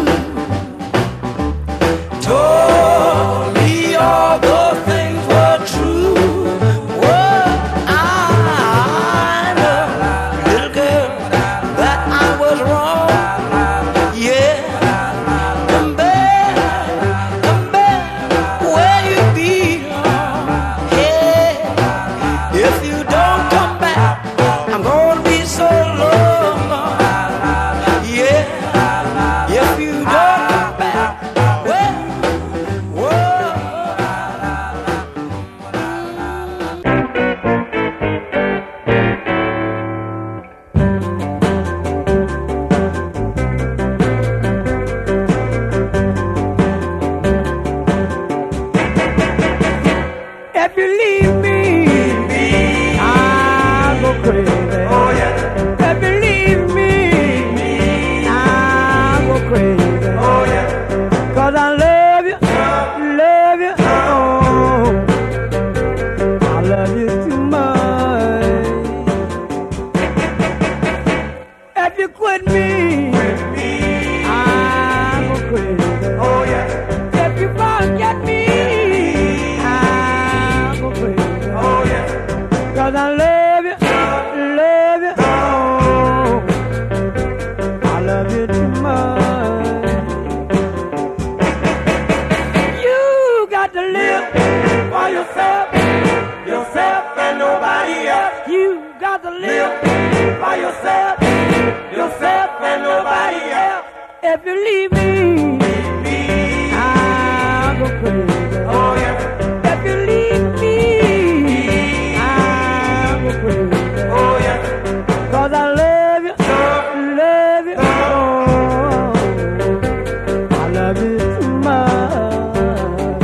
told me all the things were true. Well, I know, little girl, that I was wrong. Yeah, come back, come back where you belong. Hey, if you don't come back, I'm gonna be so long gone. Yeah, if you don't come back, well, whoa. If you leave me, I'll go crazy. Oh yeah. If you leave me, I'll go crazy. Oh yeah. 'Cause I love you, love you, oh, I love you too much. If you quit me, I'll go crazy. Oh yeah. If you forget me, I'll go crazy. Oh yeah. 'Cause I love you, love you, oh, I love you too much. You got to live for yourself, yourself and nobody else. You got to live for yourself, yourself and nobody else. If you leave me, I'll go crazy. Oh yeah. If you leave me, I'll go crazy. Oh yeah. 'Cause I love you, love you, oh, I love you too much.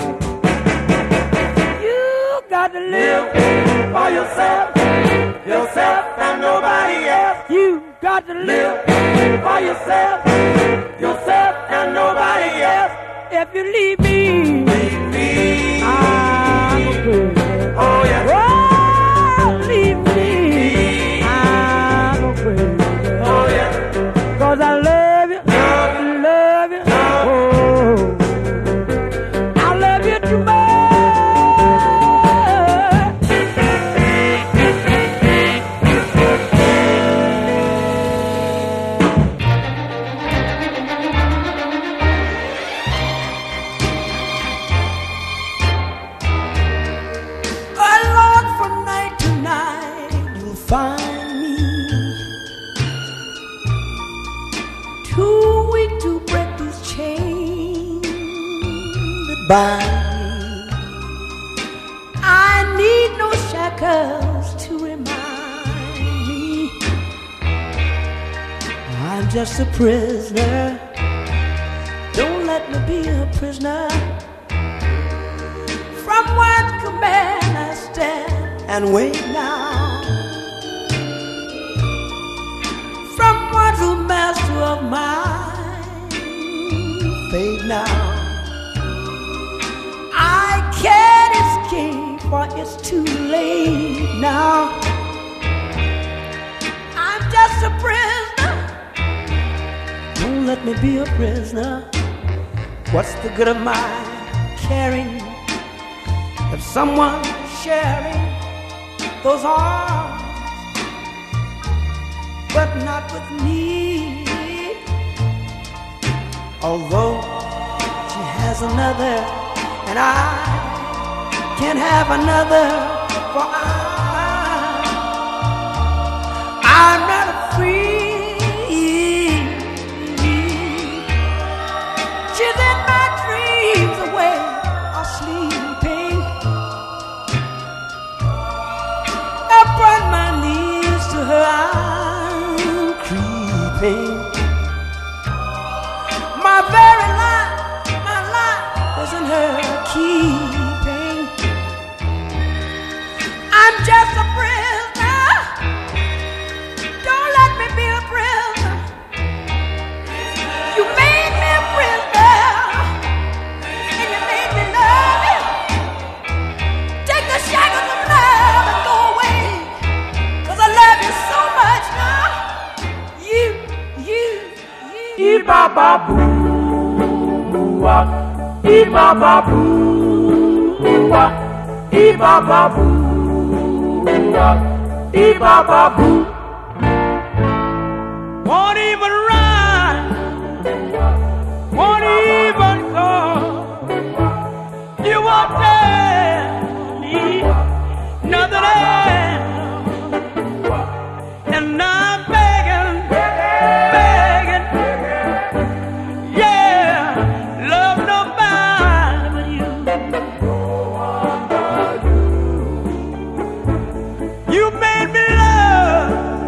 You got to live for yourself, yourself and nobody else. You got to live for yourself, yourself and nobody else. If you leave me, leave me, I'm crazy. Oh yeah. Oh, leave me, I'm crazy. Oh yeah. 'Cause I love you, love you, oh, I love you too much. by me. I shackles to remind me I'm just a prisoner. Don't let me be a prisoner. From one command I stand and wait now. From one true master of mine, fade now. I can't escape, for it's too late now. I'm just a prisoner. Don't let me be a prisoner. What's the good of my caring if someone's sharing those arms, but not with me? Although she has another, and I can't have another, for I, I'm not free. She's in my dreams, away or sleeping. Upon my knees to her I'm creeping. My very life, my life is in her keeping. I'm just a prisoner. Don't let me be a prisoner. You made me a prisoner, and you made me love you. Take the shackles of love and go away, 'cause I love you so much now. You, you, you. Ee-ba-ba-boo-wa, ee-ba-ba-boo-wa, ee-ba-ba-boo-wa, ee-ba-ba-boo. Won't even run, won't even go. You won't tell me nothing else. And I'm begging, begging, yeah, love nobody but you. You made me love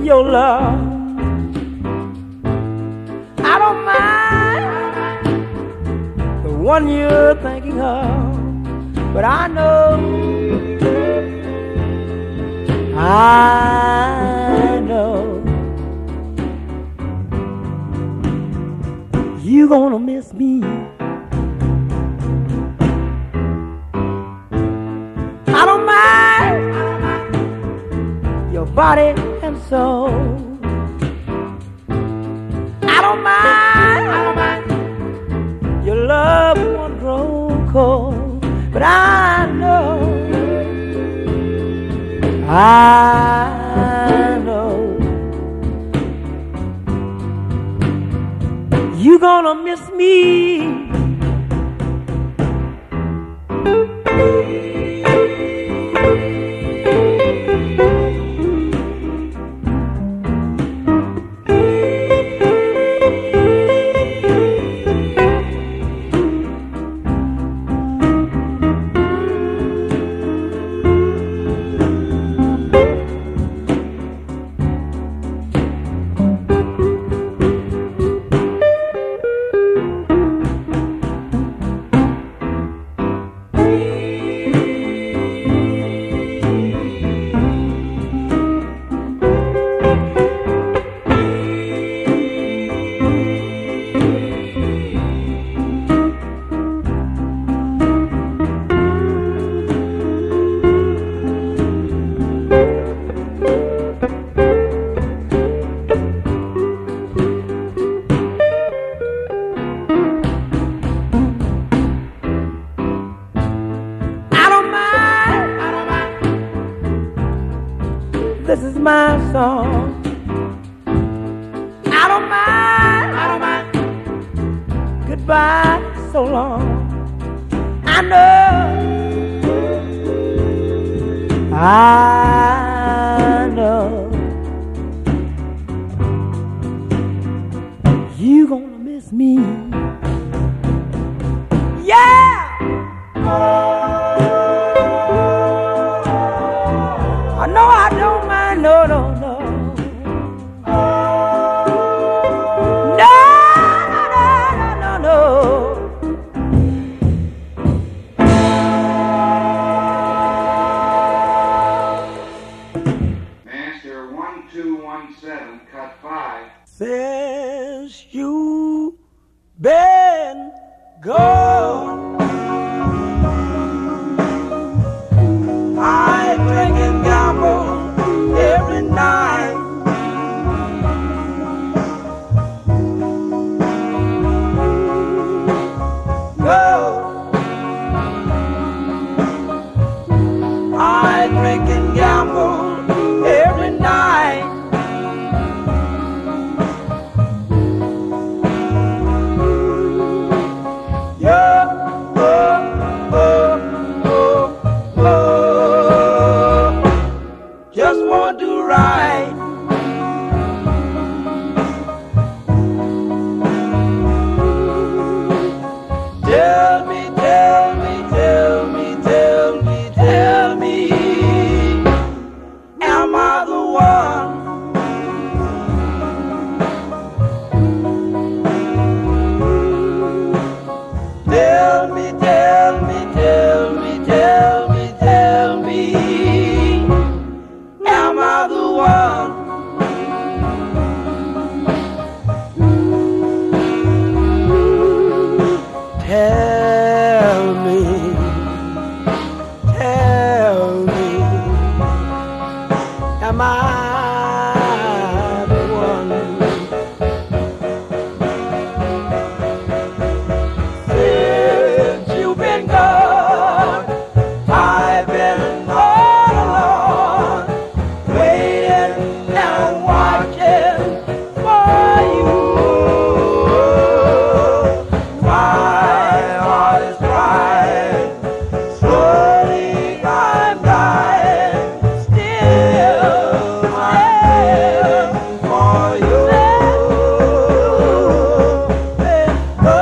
your love. I don't mind the one you're thinking of, but I know, I know you gonna miss me. I don't mind your body and soul. I don't mind, I don't mind your love won't grow cold, but I know, I know you gonna miss me. This is my song. I don't mind, I don't mind. Goodbye, so long. I know, I know you gonna miss me. Yeah. I know I don't mind, no, no, no. No, no, no, no, no. Master one two one seven, cut five. Since you been gone, I drink and gamble every night. Go. I drink and gamble every night. Yeah, oh, oh, oh, oh. Just want to ride. Tell me, tell me, tell me, tell me, tell me, am I the one? Tell me, tell me, tell me, tell me, tell me, am I the one? Tell me, tell me, am I the one? Since you've been gone, I've been all alone, waiting and watching for you. My heart is crying, slowly I'm dying, still I'm for you. Let go.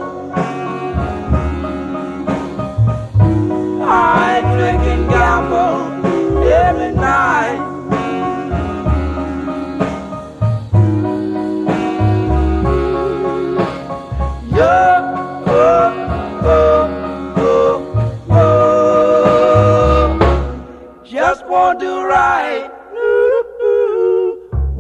I drink and gamble every night.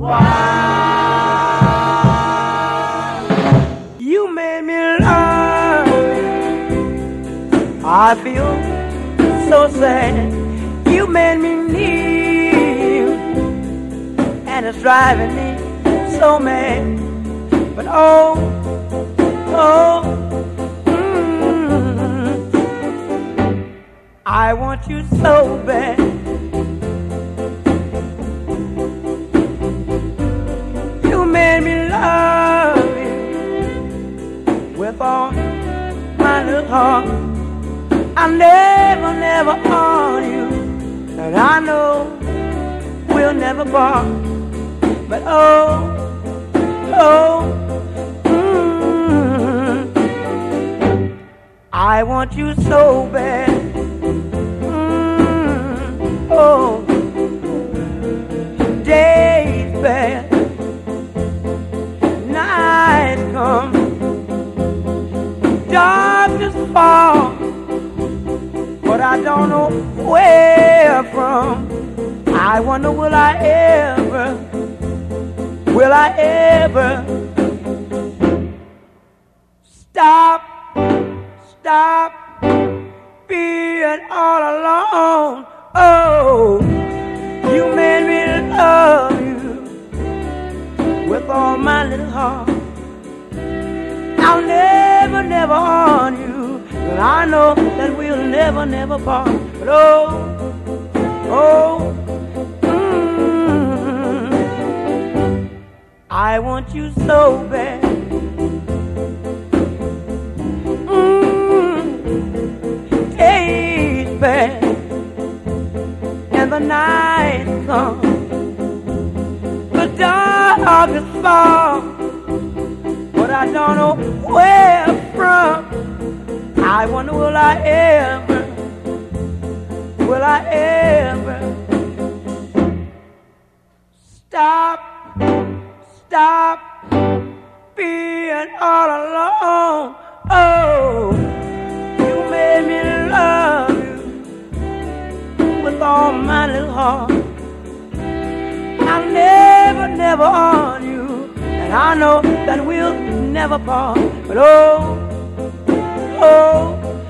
You made me love you. I feel so sad. You made me kneel, and it's driving me so mad. But oh, oh, mm, I want you so bad. You made me love you with all my little heart. I never, never on you, and I know we'll never part. But oh, oh, mm, I want you so bad. Mm, oh, days pass, nights come, darkness falls. But I don't know where from. I wonder, will I ever, will I ever stop, stop being all alone? Oh, you made me love you with all my little heart. I'll never, never on you. But I know that we'll never, never part. But oh, oh, mm, I want you so bad. Mm, days pass and the night comes, the dark is far, but I don't know where from. I wonder, will I ever, will I ever stop, stop being all alone? Oh, you made me love you with all my little heart. I'll never, never on you, and I know that we'll never part. But oh, oh,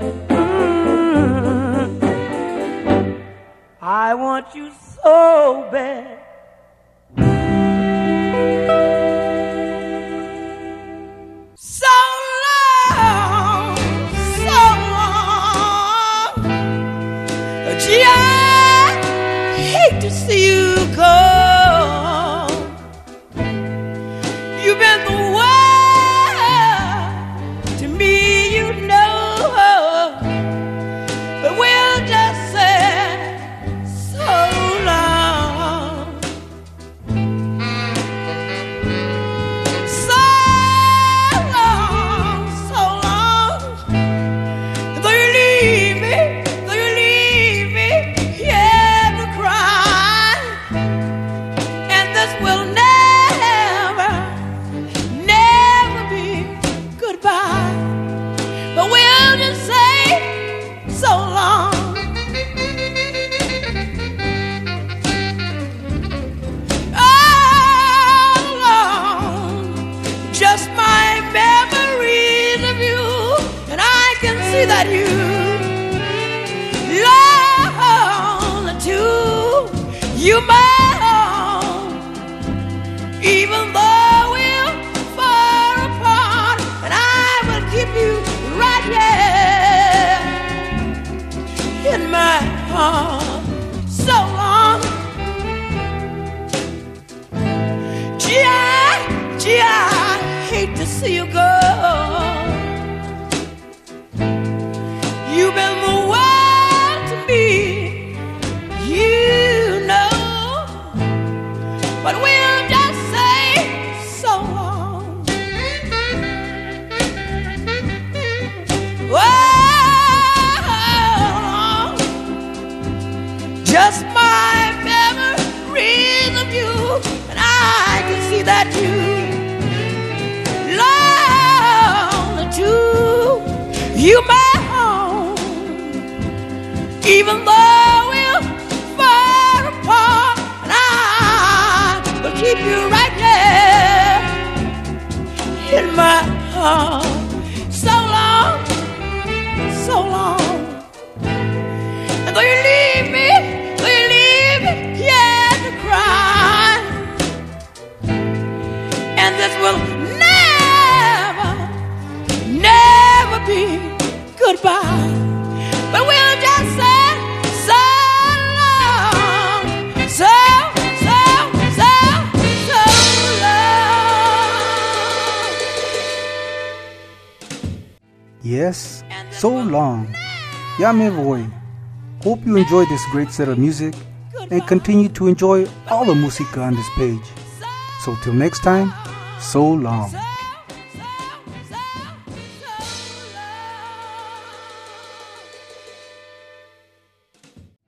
mm, I want you so bad. So long, so long. Gee, I hate to see you go. You've been the world to me, you know. But we'll just say so long. So long, so long. Though you leave me, though you leave me, yeah, to cry. And this will never, never be goodbye. But we'll just say so long. Oh, long. Just my memories of you, and I can see that you long too. You might own, even though we're far apart, and I will keep you right here in my heart so long. Gee, I, gee, I hate to see you go. You've been the world to me, you know. But we'll just say so long. Oh, just my memories of you, and I can see that you long too. You my home, even though we're far apart, and I will keep keep you right here in my arms. So long, so long. And though you leave me, though you leave me, yeah, to cry. And this will never, never be goodbye. But we'll just say so long, so, so, so, so long. Yes, so long. Yeah, my boy. Hope you enjoyed this great set of music and continue to enjoy all the música on this page. So till next time, so long.